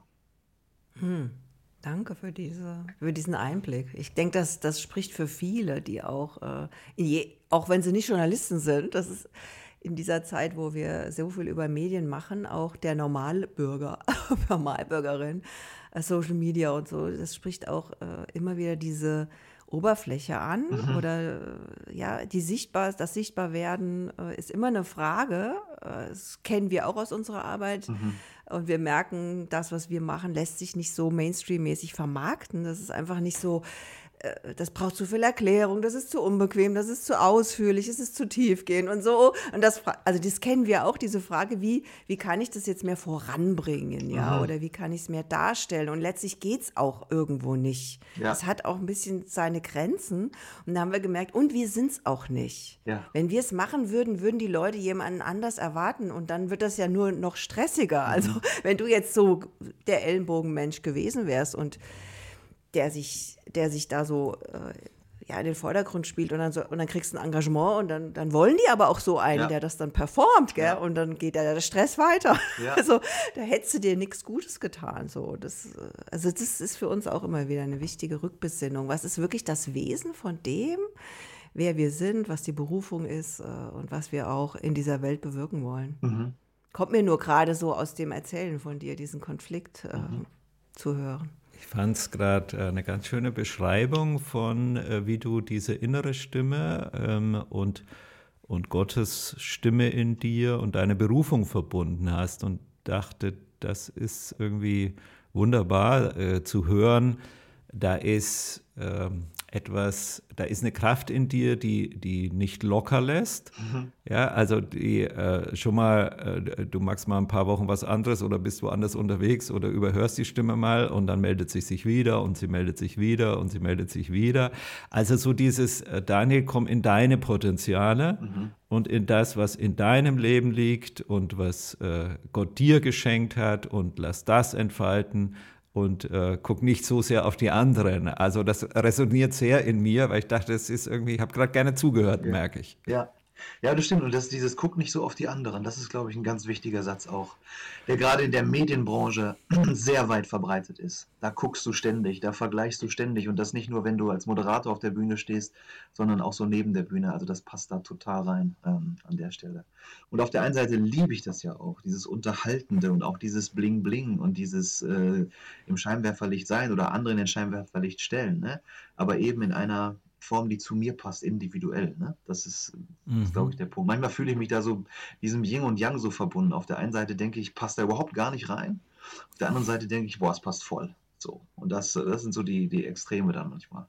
Speaker 3: Hm. Danke für, diese, für diesen Einblick. Ich denke, das, das spricht für viele, die auch, äh, je, auch wenn sie nicht Journalisten sind, das ist in dieser Zeit, wo wir so viel über Medien machen, auch der Normalbürger, Normalbürgerin, äh, Social Media und so, das spricht auch äh, immer wieder diese Oberfläche an
Speaker 1: Mhm.
Speaker 3: oder äh, ja, die sichtbar, das Sichtbarwerden äh, ist immer eine Frage. Äh, das kennen wir auch aus unserer Arbeit.
Speaker 1: Mhm.
Speaker 3: Und wir merken, das, was wir machen, lässt sich nicht so Mainstream-mäßig vermarkten. Das ist einfach nicht so, äh, das braucht zu viel Erklärung, das ist zu unbequem, das ist zu ausführlich, es ist zu tiefgehend und so. Und das, fra- also das kennen wir auch, diese Frage, wie, wie kann ich das jetzt mehr voranbringen, ja,
Speaker 1: Mhm.
Speaker 3: oder wie kann ich es mehr darstellen? Und letztlich geht es auch irgendwo nicht.
Speaker 1: Ja.
Speaker 3: Es hat auch ein bisschen seine Grenzen. Und da haben wir gemerkt, und wir sind es auch nicht.
Speaker 1: Ja.
Speaker 3: Wenn wir es machen würden, würden die Leute jemanden anders erwarten und dann wird das ja nur noch stressiger. Also wenn du jetzt so der Ellenbogenmensch gewesen wärst und der sich, der sich da so äh, ja, in den Vordergrund spielt und dann, so, und dann kriegst du ein Engagement und dann, dann wollen die aber auch so einen,
Speaker 1: Ja.
Speaker 3: der das dann performt, gell?
Speaker 1: Ja.
Speaker 3: Und dann geht ja der Stress weiter.
Speaker 1: Ja.
Speaker 3: Also da hättest du dir nichts Gutes getan. So. Das, äh, also das ist für uns auch immer wieder eine wichtige Rückbesinnung. Was ist wirklich das Wesen von dem, wer wir sind, was die Berufung ist äh, und was wir auch in dieser Welt bewirken wollen?
Speaker 1: Mhm.
Speaker 3: Kommt mir nur gerade so aus dem Erzählen von dir, diesen Konflikt äh, zu hören.
Speaker 4: Ich fand es gerade eine ganz schöne Beschreibung von, äh, wie du diese innere Stimme ähm, und, und Gottes Stimme in dir und deine Berufung verbunden hast und dachte, das ist irgendwie wunderbar äh, zu hören. Da ist ähm, etwas, da ist eine Kraft in dir, die, die nicht locker lässt.
Speaker 1: Mhm.
Speaker 4: Ja, also die äh, schon mal, äh, du magst mal ein paar Wochen was anderes oder bist woanders unterwegs oder überhörst die Stimme mal und dann meldet sie sich wieder und sie meldet sich wieder und sie meldet sich wieder. Also so dieses, äh, Daniel, komm in deine Potenziale
Speaker 1: Mhm.
Speaker 4: und in das, was in deinem Leben liegt und was äh, Gott dir geschenkt hat und lass das entfalten. Und äh, guck nicht so sehr auf die anderen. Also das resoniert sehr in mir, weil ich dachte, es ist irgendwie, ich habe gerade gerne zugehört,
Speaker 1: Ja.
Speaker 4: merke ich.
Speaker 1: Ja. Ja, das stimmt. Und das, dieses Guck nicht so auf die anderen, das ist, glaube ich, ein ganz wichtiger Satz auch, der gerade in der Medienbranche sehr weit verbreitet ist. Da guckst du ständig, da vergleichst du ständig und das nicht nur, wenn du als Moderator auf der Bühne stehst, sondern auch so neben der Bühne. Also das passt da total rein ähm, an der Stelle. Und auf der einen Seite liebe ich das ja auch, dieses Unterhaltende und auch dieses Bling-Bling und dieses äh, im Scheinwerferlicht sein oder andere in den Scheinwerferlicht stellen, ne? Aber eben in einer Form, die zu mir passt, individuell. Ne? Das ist, ist glaube ich, der Punkt. Manchmal fühle ich mich da so diesem Yin und Yang so verbunden. Auf der einen Seite denke ich, passt da überhaupt gar nicht rein. Auf der anderen Seite denke ich, boah, es passt voll. So. Und das, das sind so die, die Extreme dann manchmal.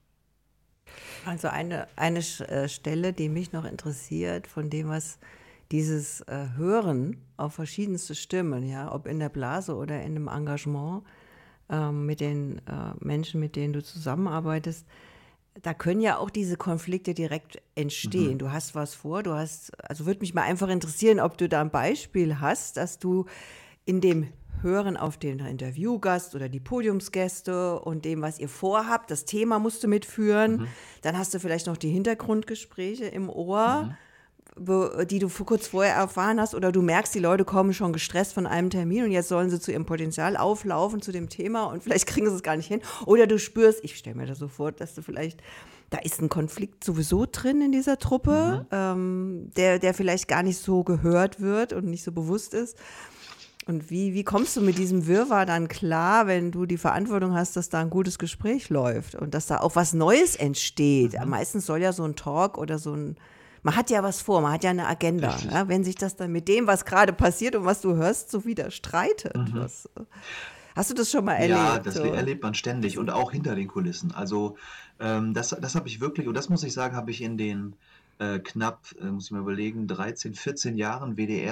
Speaker 3: Also eine, eine Sch- äh, Stelle, die mich noch interessiert, von dem, was dieses äh, Hören auf verschiedenste Stimmen, ja, ob in der Blase oder in einem Engagement ähm, mit den äh, Menschen, mit denen du zusammenarbeitest, da können ja auch diese Konflikte direkt entstehen.
Speaker 1: Mhm.
Speaker 3: Du hast was vor, du hast, also würde mich mal einfach interessieren, ob du da ein Beispiel hast, dass du in dem Hören auf den Interviewgast oder die Podiumsgäste und dem, was ihr vorhabt, das Thema musst du mitführen, dann hast du vielleicht noch die Hintergrundgespräche im Ohr, be- die du vor- kurz vorher erfahren hast, oder du merkst, die Leute kommen schon gestresst von einem Termin und jetzt sollen sie zu ihrem Potenzial auflaufen, zu dem Thema und vielleicht kriegen sie es gar nicht hin. Oder du spürst, ich stelle mir das so vor, dass du vielleicht, da ist ein Konflikt sowieso drin in dieser Truppe, ähm, der, der vielleicht gar nicht so gehört wird und nicht so bewusst ist. Und wie, wie kommst du mit diesem Wirrwarr dann klar, wenn du die Verantwortung hast, dass da ein gutes Gespräch läuft und dass da auch was Neues entsteht? Meistens soll ja so ein Talk oder so ein, man hat ja was vor, man hat ja eine Agenda.
Speaker 1: Richtig.
Speaker 3: Ja, wenn sich das dann mit dem, was gerade passiert und was du hörst, so wieder streitet. Was, hast du das schon mal erlebt?
Speaker 1: Ja, das
Speaker 3: so?
Speaker 1: erlebt man ständig und auch hinter den Kulissen. Also ähm, das, das habe ich wirklich, und das muss ich sagen, habe ich in den äh, knapp, äh, muss ich mal überlegen, dreizehn, vierzehn Jahren W D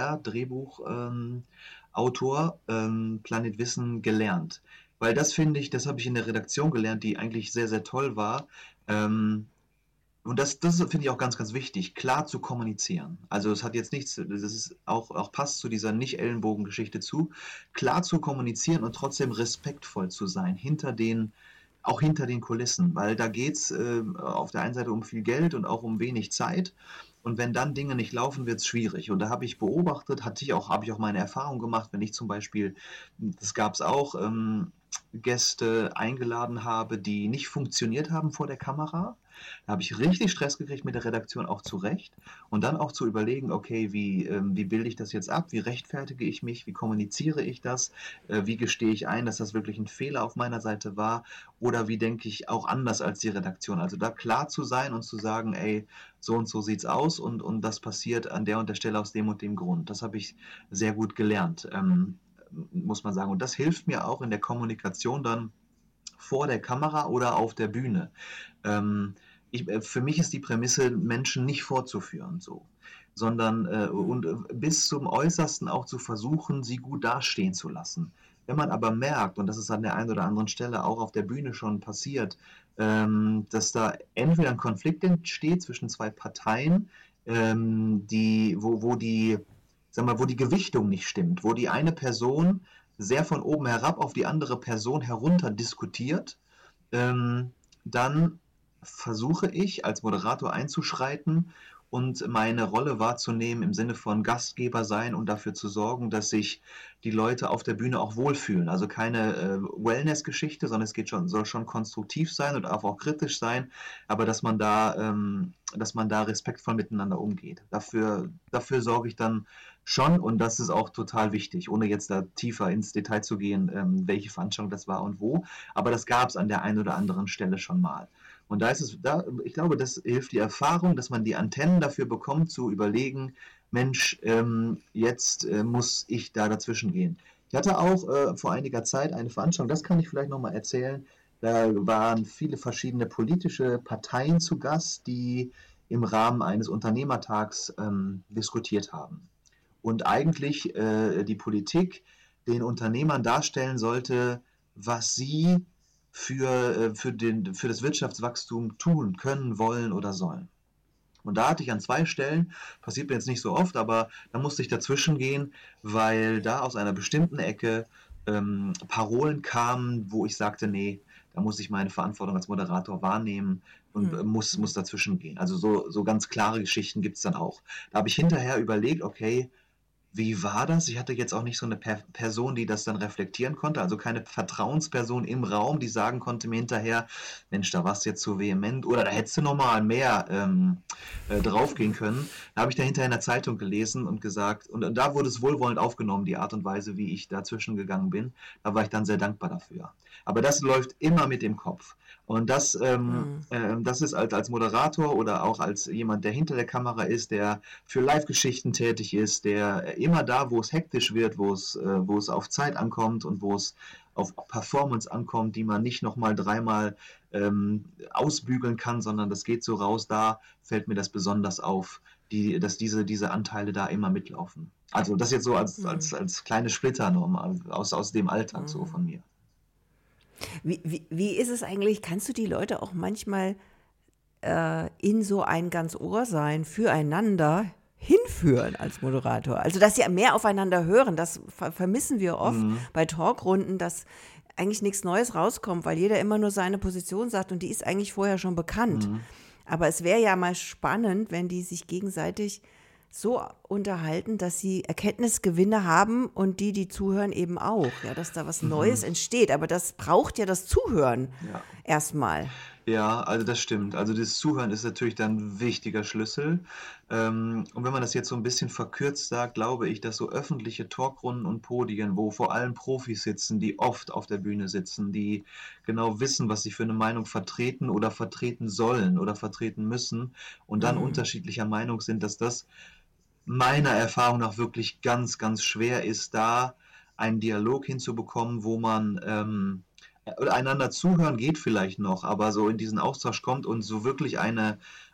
Speaker 1: R-Drehbuchautor ähm, ähm, Planet Wissen gelernt. Weil das finde ich, das habe ich in der Redaktion gelernt, die eigentlich sehr, sehr toll war. Ähm, und das, das finde ich auch ganz, ganz wichtig, klar zu kommunizieren. Also es hat jetzt nichts, das ist auch, auch passt zu dieser Nicht-Ellenbogen-Geschichte zu, klar zu kommunizieren und trotzdem respektvoll zu sein, hinter den, auch hinter den Kulissen, weil da geht es äh, auf der einen Seite um viel Geld und auch um wenig Zeit. Und wenn dann Dinge nicht laufen, wird es schwierig. Und da habe ich beobachtet, hatte ich auch, habe ich auch meine Erfahrung gemacht, wenn ich zum Beispiel, das gab es auch, ähm, Gäste eingeladen habe, die nicht funktioniert haben vor der Kamera. Da habe ich richtig Stress gekriegt mit der Redaktion, auch zu Recht. Und dann auch zu überlegen, okay, wie, ähm, wie bilde ich das jetzt ab? Wie rechtfertige ich mich? Wie kommuniziere ich das? Äh, wie gestehe ich ein, dass das wirklich ein Fehler auf meiner Seite war? Oder wie denke ich auch anders als die Redaktion? Also da klar zu sein und zu sagen, ey, so und so sieht's aus und, und das passiert an der und der Stelle aus dem und dem Grund. Das habe ich sehr gut gelernt, ähm, muss man sagen. Und das hilft mir auch in der Kommunikation dann vor der Kamera oder auf der Bühne. Ähm, ich, äh, für mich ist die Prämisse, Menschen nicht vorzuführen, so, sondern äh, und äh, bis zum Äußersten auch zu versuchen, sie gut dastehen zu lassen. Wenn man aber merkt, und das ist an der einen oder anderen Stelle auch auf der Bühne schon passiert, ähm, dass da entweder ein Konflikt entsteht zwischen zwei Parteien, ähm, die, wo, wo die, sag mal, wo die Gewichtung nicht stimmt, wo die eine Person sehr von oben herab auf die andere Person herunter diskutiert, ähm, dann versuche ich als Moderator einzuschreiten und meine Rolle wahrzunehmen im Sinne von Gastgeber sein und dafür zu sorgen, dass sich die Leute auf der Bühne auch wohlfühlen. Also keine äh, Wellness-Geschichte, sondern es geht schon, soll schon konstruktiv sein und darf auch kritisch sein, aber dass man da, ähm, dass man da respektvoll miteinander umgeht. Dafür, dafür sorge ich dann schon und das ist auch total wichtig, ohne jetzt da tiefer ins Detail zu gehen, ähm, welche Veranstaltung das war und wo. Aber das gab es an der einen oder anderen Stelle schon mal. Und da ist es, da, ich glaube, das hilft die Erfahrung, dass man die Antennen dafür bekommt, zu überlegen, Mensch, ähm, jetzt äh, muss ich da dazwischen gehen. Ich hatte auch äh, vor einiger Zeit eine Veranstaltung, das kann ich vielleicht nochmal erzählen. Da waren viele verschiedene politische Parteien zu Gast, die im Rahmen eines Unternehmertags ähm, diskutiert haben. Und eigentlich äh, die Politik den Unternehmern darstellen sollte, was sie für, äh, für, den, für das Wirtschaftswachstum tun können, wollen oder sollen. Und da hatte ich an zwei Stellen, passiert mir jetzt nicht so oft, aber da musste ich dazwischen gehen, weil da aus einer bestimmten Ecke ähm, Parolen kamen, wo ich sagte, nee, da muss ich meine Verantwortung als Moderator wahrnehmen und äh, muss, muss dazwischen gehen. Also so, so ganz klare Geschichten gibt es dann auch. Da habe ich hinterher überlegt, okay, wie war das? Ich hatte jetzt auch nicht so eine per Person, die das dann reflektieren konnte, also keine Vertrauensperson im Raum, die sagen konnte mir hinterher, Mensch, da warst du jetzt zu vehement oder da hättest du nochmal mehr ähm, äh, draufgehen können. Da habe ich da hinterher in der Zeitung gelesen und gesagt, und, und da wurde es wohlwollend aufgenommen, die Art und Weise, wie ich dazwischen gegangen bin. Da war ich dann sehr dankbar dafür. Aber das läuft immer mit dem Kopf. Und das, ähm, mhm. äh, das ist als, als Moderator oder auch als jemand, der hinter der Kamera ist, der für Live-Geschichten tätig ist, der immer da, wo es hektisch wird, wo es, äh, wo es auf Zeit ankommt und wo es auf Performance ankommt, die man nicht nochmal dreimal ähm, ausbügeln kann, sondern das geht so raus, da fällt mir das besonders auf, die, dass diese, diese Anteile da immer mitlaufen. Also das jetzt so als, mhm. als, als kleine Splitter nochmal aus, aus dem Alltag mhm. so von mir.
Speaker 3: Wie, wie, wie ist es eigentlich, kannst du die Leute auch manchmal äh, in so ein ganz Ohr sein, füreinander hinführen als Moderator? Also, dass sie mehr aufeinander hören, das ver- vermissen wir oft mhm. bei Talkrunden, dass eigentlich nichts Neues rauskommt, weil jeder immer nur seine Position sagt und die ist eigentlich vorher schon bekannt. Mhm. Aber es wäre ja mal spannend, wenn die sich gegenseitig so unterhalten, dass sie Erkenntnisgewinne haben und die, die zuhören, eben auch. Ja, dass da was Neues mhm. entsteht. Aber das braucht ja das Zuhören ja. erstmal.
Speaker 1: Ja, also das stimmt. Also das Zuhören ist natürlich dann ein wichtiger Schlüssel. Ähm, und wenn man das jetzt so ein bisschen verkürzt sagt, glaube ich, dass so öffentliche Talkrunden und Podien, wo vor allem Profis sitzen, die oft auf der Bühne sitzen, die genau wissen, was sie für eine Meinung vertreten oder vertreten sollen oder vertreten müssen und dann mhm. unterschiedlicher Meinung sind, dass das meiner Erfahrung nach wirklich ganz, ganz schwer ist, da einen Dialog hinzubekommen, wo man ähm, oder einander zuhören geht vielleicht noch, aber so in diesen Austausch kommt und so wirklich eine,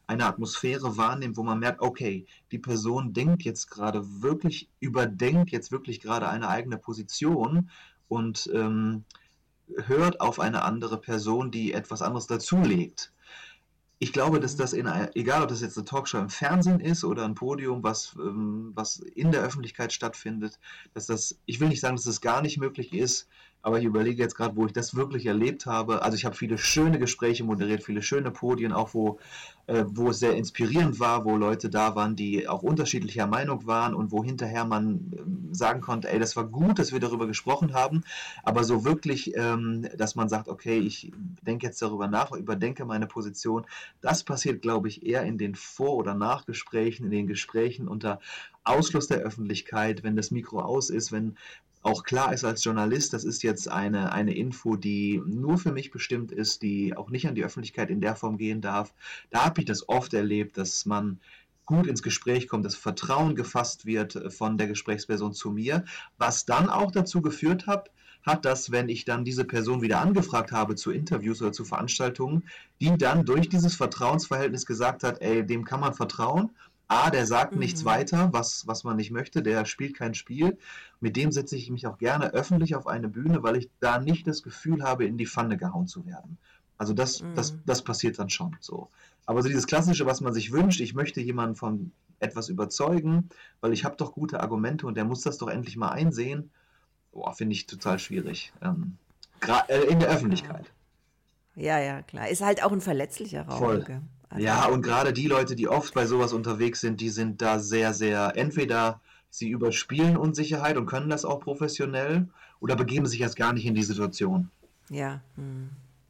Speaker 1: eine Atmosphäre wahrnimmt, wo man merkt, okay, die Person denkt jetzt gerade wirklich, überdenkt jetzt wirklich gerade eine eigene Position und ähm, hört auf eine andere Person, die etwas anderes dazulegt. Ich glaube, dass das in, egal ob das jetzt eine Talkshow im Fernsehen ist oder ein Podium, was, ähm, was in der Öffentlichkeit stattfindet, dass das, ich will nicht sagen, dass das gar nicht möglich ist, aber ich überlege jetzt gerade, wo ich das wirklich erlebt habe. Also ich habe viele schöne Gespräche moderiert, viele schöne Podien, auch wo, äh, wo es sehr inspirierend war, wo Leute da waren, die auch unterschiedlicher Meinung waren und wo hinterher man ähm, sagen konnte, ey, das war gut, dass wir darüber gesprochen haben, aber so wirklich, ähm, dass man sagt, okay, ich denke jetzt darüber nach, überdenke meine Position, das passiert, glaube ich, eher in den Vor- oder Nachgesprächen, in den Gesprächen unter Ausschluss der Öffentlichkeit, wenn das Mikro aus ist, wenn auch klar ist als Journalist, das ist jetzt eine, eine Info, die nur für mich bestimmt ist, die auch nicht an die Öffentlichkeit in der Form gehen darf. Da habe ich das oft erlebt, dass man gut ins Gespräch kommt, dass Vertrauen gefasst wird von der Gesprächsperson zu mir, was dann auch dazu geführt hat, hat, dass, wenn ich dann diese Person wieder angefragt habe zu Interviews oder zu Veranstaltungen, die dann durch dieses Vertrauensverhältnis gesagt hat, ey, dem kann man vertrauen. A, der sagt mhm. nichts weiter, was, was man nicht möchte, der spielt kein Spiel. Mit dem setze ich mich auch gerne öffentlich auf eine Bühne, weil ich da nicht das Gefühl habe, in die Pfanne gehauen zu werden. Also das, mhm. das, das passiert dann schon so. Aber so dieses Klassische, was man sich wünscht, ich möchte jemanden von etwas überzeugen, weil ich habe doch gute Argumente und der muss das doch endlich mal einsehen, boah, finde ich total schwierig. Ähm, äh, in der Öffentlichkeit.
Speaker 3: Ja, ja, klar. Ist halt auch ein verletzlicher Raum.
Speaker 1: Voll. Also ja, und gerade die Leute, die oft bei sowas unterwegs sind, die sind da sehr, sehr, entweder sie überspielen Unsicherheit und können das auch professionell oder begeben sich erst gar nicht in die Situation.
Speaker 3: Ja. Hm.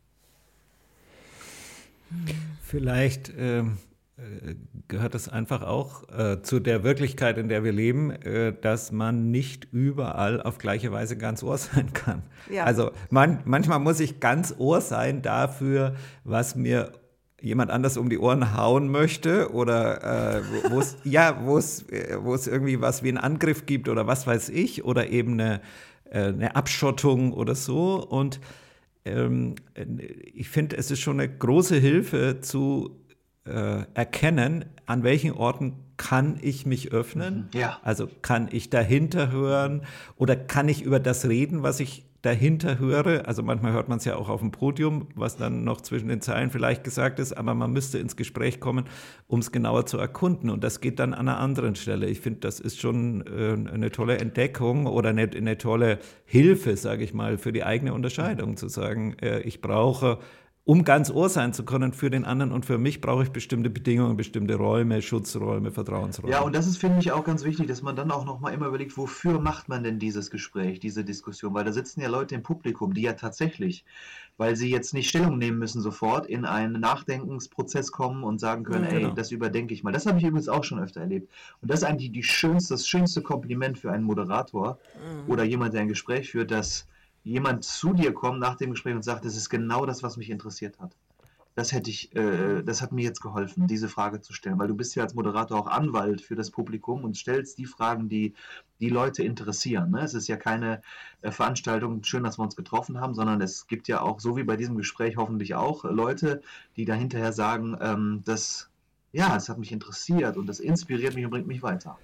Speaker 4: Vielleicht ähm, äh, gehört es einfach auch äh, zu der Wirklichkeit, in der wir leben, äh, dass man nicht überall auf gleiche Weise ganz Ohr sein kann. Ja. Also man, manchmal muss ich ganz Ohr sein dafür, was mir jemand anders um die Ohren hauen möchte oder äh, wo es ja, wo es wo es irgendwie was wie einen Angriff gibt oder was weiß ich oder eben eine, äh, eine Abschottung oder so. Und ähm, ich finde, es ist schon eine große Hilfe zu äh, erkennen, an welchen Orten kann ich mich öffnen.
Speaker 1: Ja.
Speaker 4: Also kann ich dahinter hören oder kann ich über das reden, was ich dahinter höre. Also manchmal hört man es ja auch auf dem Podium, was dann noch zwischen den Zeilen vielleicht gesagt ist, aber man müsste ins Gespräch kommen, um es genauer zu erkunden. Und das geht dann an einer anderen Stelle. Ich finde, das ist schon äh, eine tolle Entdeckung oder eine, eine tolle Hilfe, sage ich mal, für die eigene Unterscheidung, zu sagen, äh, ich brauche, um ganz Ohr sein zu können für den anderen und für mich brauche ich bestimmte Bedingungen, bestimmte Räume, Schutzräume, Vertrauensräume.
Speaker 1: Ja, und das ist, finde ich, auch ganz wichtig, dass man dann auch nochmal immer überlegt, wofür macht man denn dieses Gespräch, diese Diskussion? Weil da sitzen ja Leute im Publikum, die ja tatsächlich, weil sie jetzt nicht Stellung nehmen müssen, sofort in einen Nachdenkensprozess kommen und sagen können, ja, ey, genau. Das überdenke ich mal. Das habe ich übrigens auch schon öfter erlebt. Und das ist eigentlich die schönste, das schönste Kompliment für einen Moderator mhm. oder jemand, der ein Gespräch führt, dass jemand zu dir kommt nach dem Gespräch und sagt, das ist genau das, was mich interessiert hat. Das hätte ich, äh, das hat mir jetzt geholfen, diese Frage zu stellen, weil du bist ja als Moderator auch Anwalt für das Publikum und stellst die Fragen, die die Leute interessieren. Ne? Es ist ja keine äh, Veranstaltung, schön, dass wir uns getroffen haben, sondern es gibt ja auch, so wie bei diesem Gespräch hoffentlich auch, Leute, die da hinterher sagen, ähm, das, ja, es hat mich interessiert und das inspiriert mich und bringt mich weiter.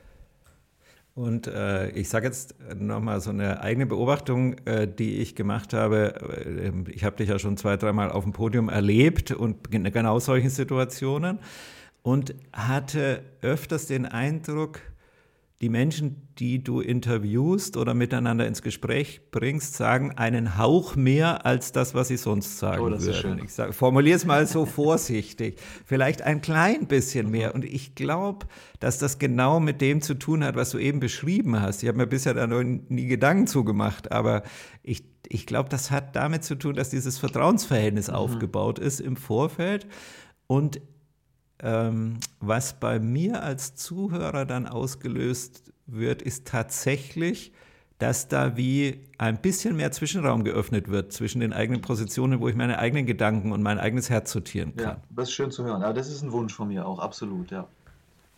Speaker 4: Und äh, ich sage jetzt nochmal so eine eigene Beobachtung, äh, die ich gemacht habe. Äh, ich habe dich ja schon zwei, dreimal auf dem Podium erlebt und in genau solchen Situationen und hatte öfters den Eindruck, die Menschen, die du interviewst oder miteinander ins Gespräch bringst, sagen einen Hauch mehr als das, was sie sonst sagen
Speaker 1: oh, das
Speaker 4: würden.
Speaker 1: Ist schön.
Speaker 4: Ich sage, formuliere es mal so vorsichtig. Vielleicht ein klein bisschen mehr. Und ich glaube, dass das genau mit dem zu tun hat, was du eben beschrieben hast. Ich habe mir bisher da noch nie Gedanken zugemacht, aber ich, ich glaube, das hat damit zu tun, dass dieses Vertrauensverhältnis mhm. aufgebaut ist im Vorfeld. Und Ähm, was bei mir als Zuhörer dann ausgelöst wird, ist tatsächlich, dass da wie ein bisschen mehr Zwischenraum geöffnet wird zwischen den eigenen Positionen, wo ich meine eigenen Gedanken und mein eigenes Herz sortieren kann.
Speaker 1: Ja, das ist schön zu hören. Aber das ist ein Wunsch von mir auch, absolut, ja.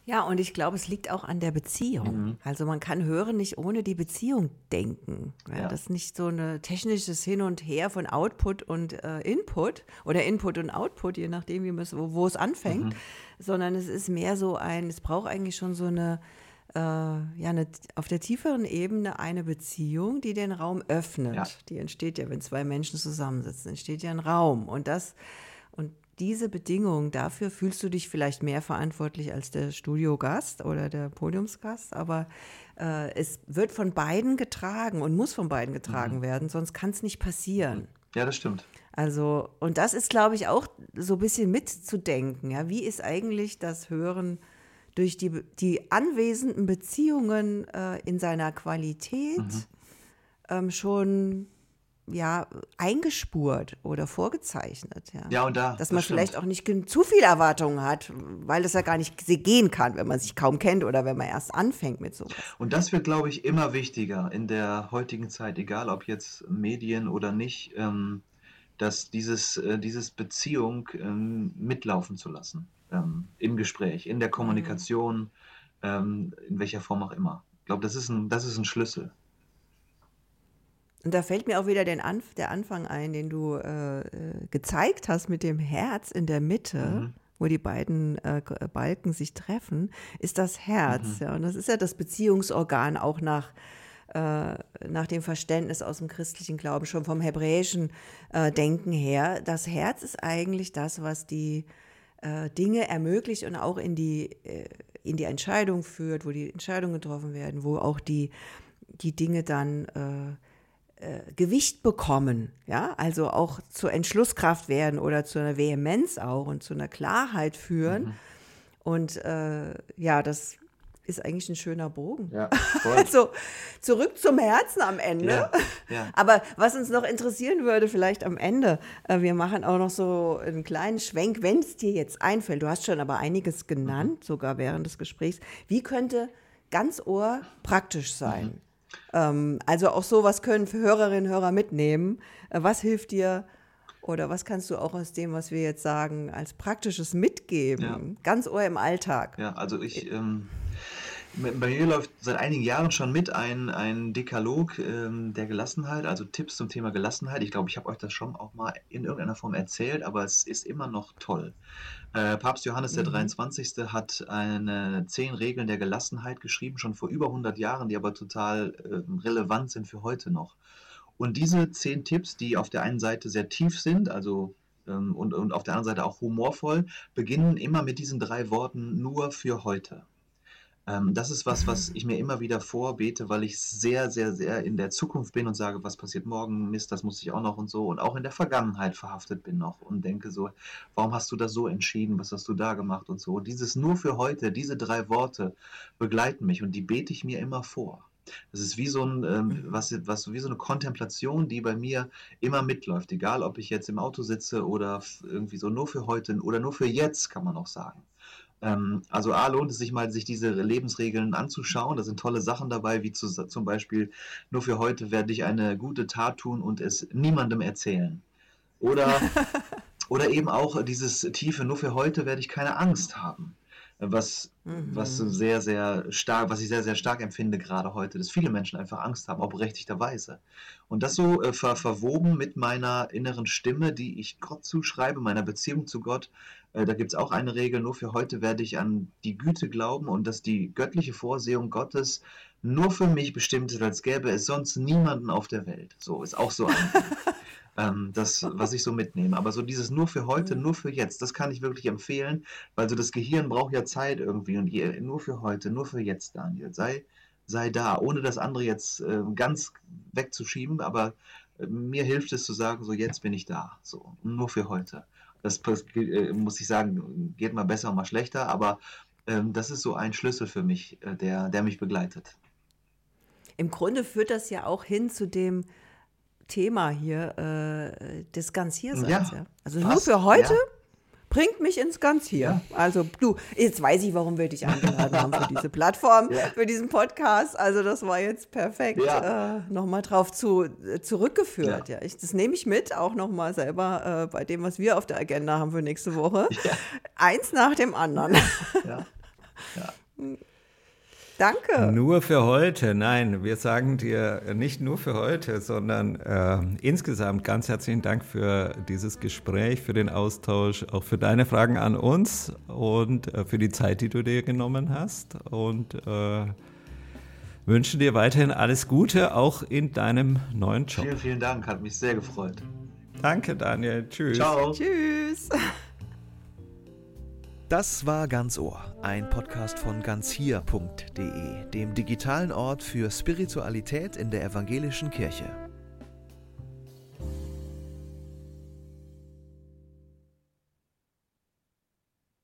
Speaker 3: Ja, und ich glaube, es liegt auch an der Beziehung. Mhm. Also man kann Hören nicht ohne die Beziehung denken. Ja, ja. Das ist nicht so ein technisches Hin und Her von Output und äh, Input oder Input und Output, je nachdem, wie wo, wo es anfängt, mhm. sondern es ist mehr so ein, es braucht eigentlich schon so eine, äh, ja, eine, auf der tieferen Ebene eine Beziehung, die den Raum öffnet. Ja. Die entsteht ja, wenn zwei Menschen zusammensitzen, entsteht ja ein Raum. Und das, und diese Bedingungen, dafür fühlst du dich vielleicht mehr verantwortlich als der Studiogast oder der Podiumsgast, aber äh, es wird von beiden getragen und muss von beiden getragen mhm. werden, sonst kann es nicht passieren.
Speaker 1: Ja, das stimmt.
Speaker 3: Also, und das ist, glaube ich, auch so ein bisschen mitzudenken. Ja? Wie ist eigentlich das Hören durch die, die anwesenden Beziehungen äh, in seiner Qualität mhm. ähm, schon ja, eingespurt oder vorgezeichnet. Ja,
Speaker 1: ja und da.
Speaker 3: Dass man
Speaker 1: das
Speaker 3: vielleicht
Speaker 1: stimmt.
Speaker 3: auch nicht zu viele Erwartungen hat, weil das ja gar nicht gehen kann, wenn man sich kaum kennt oder wenn man erst anfängt mit sowas.
Speaker 1: Und das wird, glaube ich, immer wichtiger in der heutigen Zeit, egal ob jetzt Medien oder nicht, ähm, dass dieses, äh, dieses Beziehung ähm, mitlaufen zu lassen. Ähm, im Gespräch, in der Kommunikation, mhm. ähm, in welcher Form auch immer. Ich glaube, das ist ein, das ist ein Schlüssel.
Speaker 3: Und da fällt mir auch wieder den Anf- der Anfang ein, den du äh, gezeigt hast mit dem Herz in der Mitte, mhm. wo die beiden äh, Balken sich treffen, ist das Herz. Mhm. Ja, und das ist ja das Beziehungsorgan auch nach, äh, nach dem Verständnis aus dem christlichen Glauben, schon vom hebräischen äh, Denken her. Das Herz ist eigentlich das, was die äh, Dinge ermöglicht und auch in die, äh, in die Entscheidung führt, wo die Entscheidungen getroffen werden, wo auch die, die Dinge dann äh, Gewicht bekommen, ja, also auch zur Entschlusskraft werden oder zu einer Vehemenz auch und zu einer Klarheit führen. Mhm. Und äh, ja, das ist eigentlich ein schöner Bogen.
Speaker 1: Ja,
Speaker 3: also zurück zum Herzen am Ende.
Speaker 1: Ja, ja.
Speaker 3: Aber was uns noch interessieren würde, vielleicht am Ende, äh, wir machen auch noch so einen kleinen Schwenk, wenn es dir jetzt einfällt. Du hast schon aber einiges genannt, mhm. sogar während des Gesprächs. Wie könnte Ganzohr praktisch sein? Mhm. Also auch so, was können Hörerinnen und Hörer mitnehmen? Was hilft dir oder was kannst du auch aus dem, was wir jetzt sagen, als Praktisches mitgeben? Ja. Ganzohr im Alltag.
Speaker 1: Ja, also ich, ähm, bei mir läuft seit einigen Jahren schon mit ein, ein Dekalog ähm, der Gelassenheit, also Tipps zum Thema Gelassenheit. Ich glaube, ich habe euch das schon auch mal in irgendeiner Form erzählt, aber es ist immer noch toll. Äh, Papst Johannes der mhm. dreiundzwanzigste hat eine zehn Regeln der Gelassenheit geschrieben, schon vor über hundert Jahren, die aber total äh, relevant sind für heute noch. Und diese zehn Tipps, die auf der einen Seite sehr tief sind, also ähm, und, und auf der anderen Seite auch humorvoll, beginnen immer mit diesen drei Worten: nur für heute. Ähm, das ist was, was ich mir immer wieder vorbete, weil ich sehr, sehr, sehr in der Zukunft bin und sage, was passiert morgen, Mist, das muss ich auch noch und so. Und auch in der Vergangenheit verhaftet bin noch und denke so, warum hast du das so entschieden, was hast du da gemacht und so. Und dieses nur für heute, diese drei Worte begleiten mich und die bete ich mir immer vor. Das ist wie so, ein, ähm, was, was, wie so eine Kontemplation, die bei mir immer mitläuft, egal ob ich jetzt im Auto sitze oder irgendwie so nur für heute oder nur für jetzt, kann man auch sagen. Also A, lohnt es sich mal, sich diese Lebensregeln anzuschauen. Da sind tolle Sachen dabei, wie zu, zum Beispiel, nur für heute werde ich eine gute Tat tun und es niemandem erzählen. Oder, oder eben auch dieses tiefe, nur für heute werde ich keine Angst haben. Was, mhm. was sehr, sehr stark, was ich sehr, sehr stark empfinde gerade heute, dass viele Menschen einfach Angst haben, auch berechtigterweise. Und das so äh, ver, verwoben mit meiner inneren Stimme, die ich Gott zuschreibe, meiner Beziehung zu Gott. Äh, da gibt es auch eine Regel: nur für heute werde ich an die Güte glauben und dass die göttliche Vorsehung Gottes nur für mich bestimmt ist, als gäbe es sonst niemanden auf der Welt. So ist auch so ein ähm, das, was ich so mitnehme. Aber so dieses nur für heute, nur für jetzt, das kann ich wirklich empfehlen, weil so das Gehirn braucht ja Zeit irgendwie und je, nur für heute, nur für jetzt, Daniel, sei, sei da, ohne das andere jetzt äh, ganz wegzuschieben, aber äh, mir hilft es zu sagen, so jetzt bin ich da, so, nur für heute. Das äh, muss ich sagen, geht mal besser, mal schlechter, aber ähm, das ist so ein Schlüssel für mich, äh, der, der mich begleitet.
Speaker 3: Im Grunde führt das ja auch hin zu dem Thema hier äh, des Ganz-Hier-Seins. Ja, ja. Also nur für heute ja. bringt mich ins Ganz-Hier. Ja. Also du, jetzt weiß ich, warum wir dich eingeladen haben für diese Plattform, ja. für diesen Podcast. Also das war jetzt perfekt ja. äh, nochmal drauf zu, äh, zurückgeführt. Ja. Ja, ich, das nehme ich mit, auch nochmal selber äh, bei dem, was wir auf der Agenda haben für nächste Woche. Ja. Eins nach dem anderen.
Speaker 1: Ja. Ja.
Speaker 3: Danke.
Speaker 4: Nur für heute, nein, wir sagen dir nicht nur für heute, sondern äh, insgesamt ganz herzlichen Dank für dieses Gespräch, für den Austausch, auch für deine Fragen an uns und äh, für die Zeit, die du dir genommen hast und äh, wünschen dir weiterhin alles Gute, auch in deinem neuen Job.
Speaker 1: Vielen, vielen Dank, hat mich sehr gefreut.
Speaker 4: Danke, Daniel. Tschüss.
Speaker 1: Ciao.
Speaker 3: Tschüss.
Speaker 2: Das war Ganz Ohr, ein Podcast von ganzhier punkt de, dem digitalen Ort für Spiritualität in der evangelischen Kirche.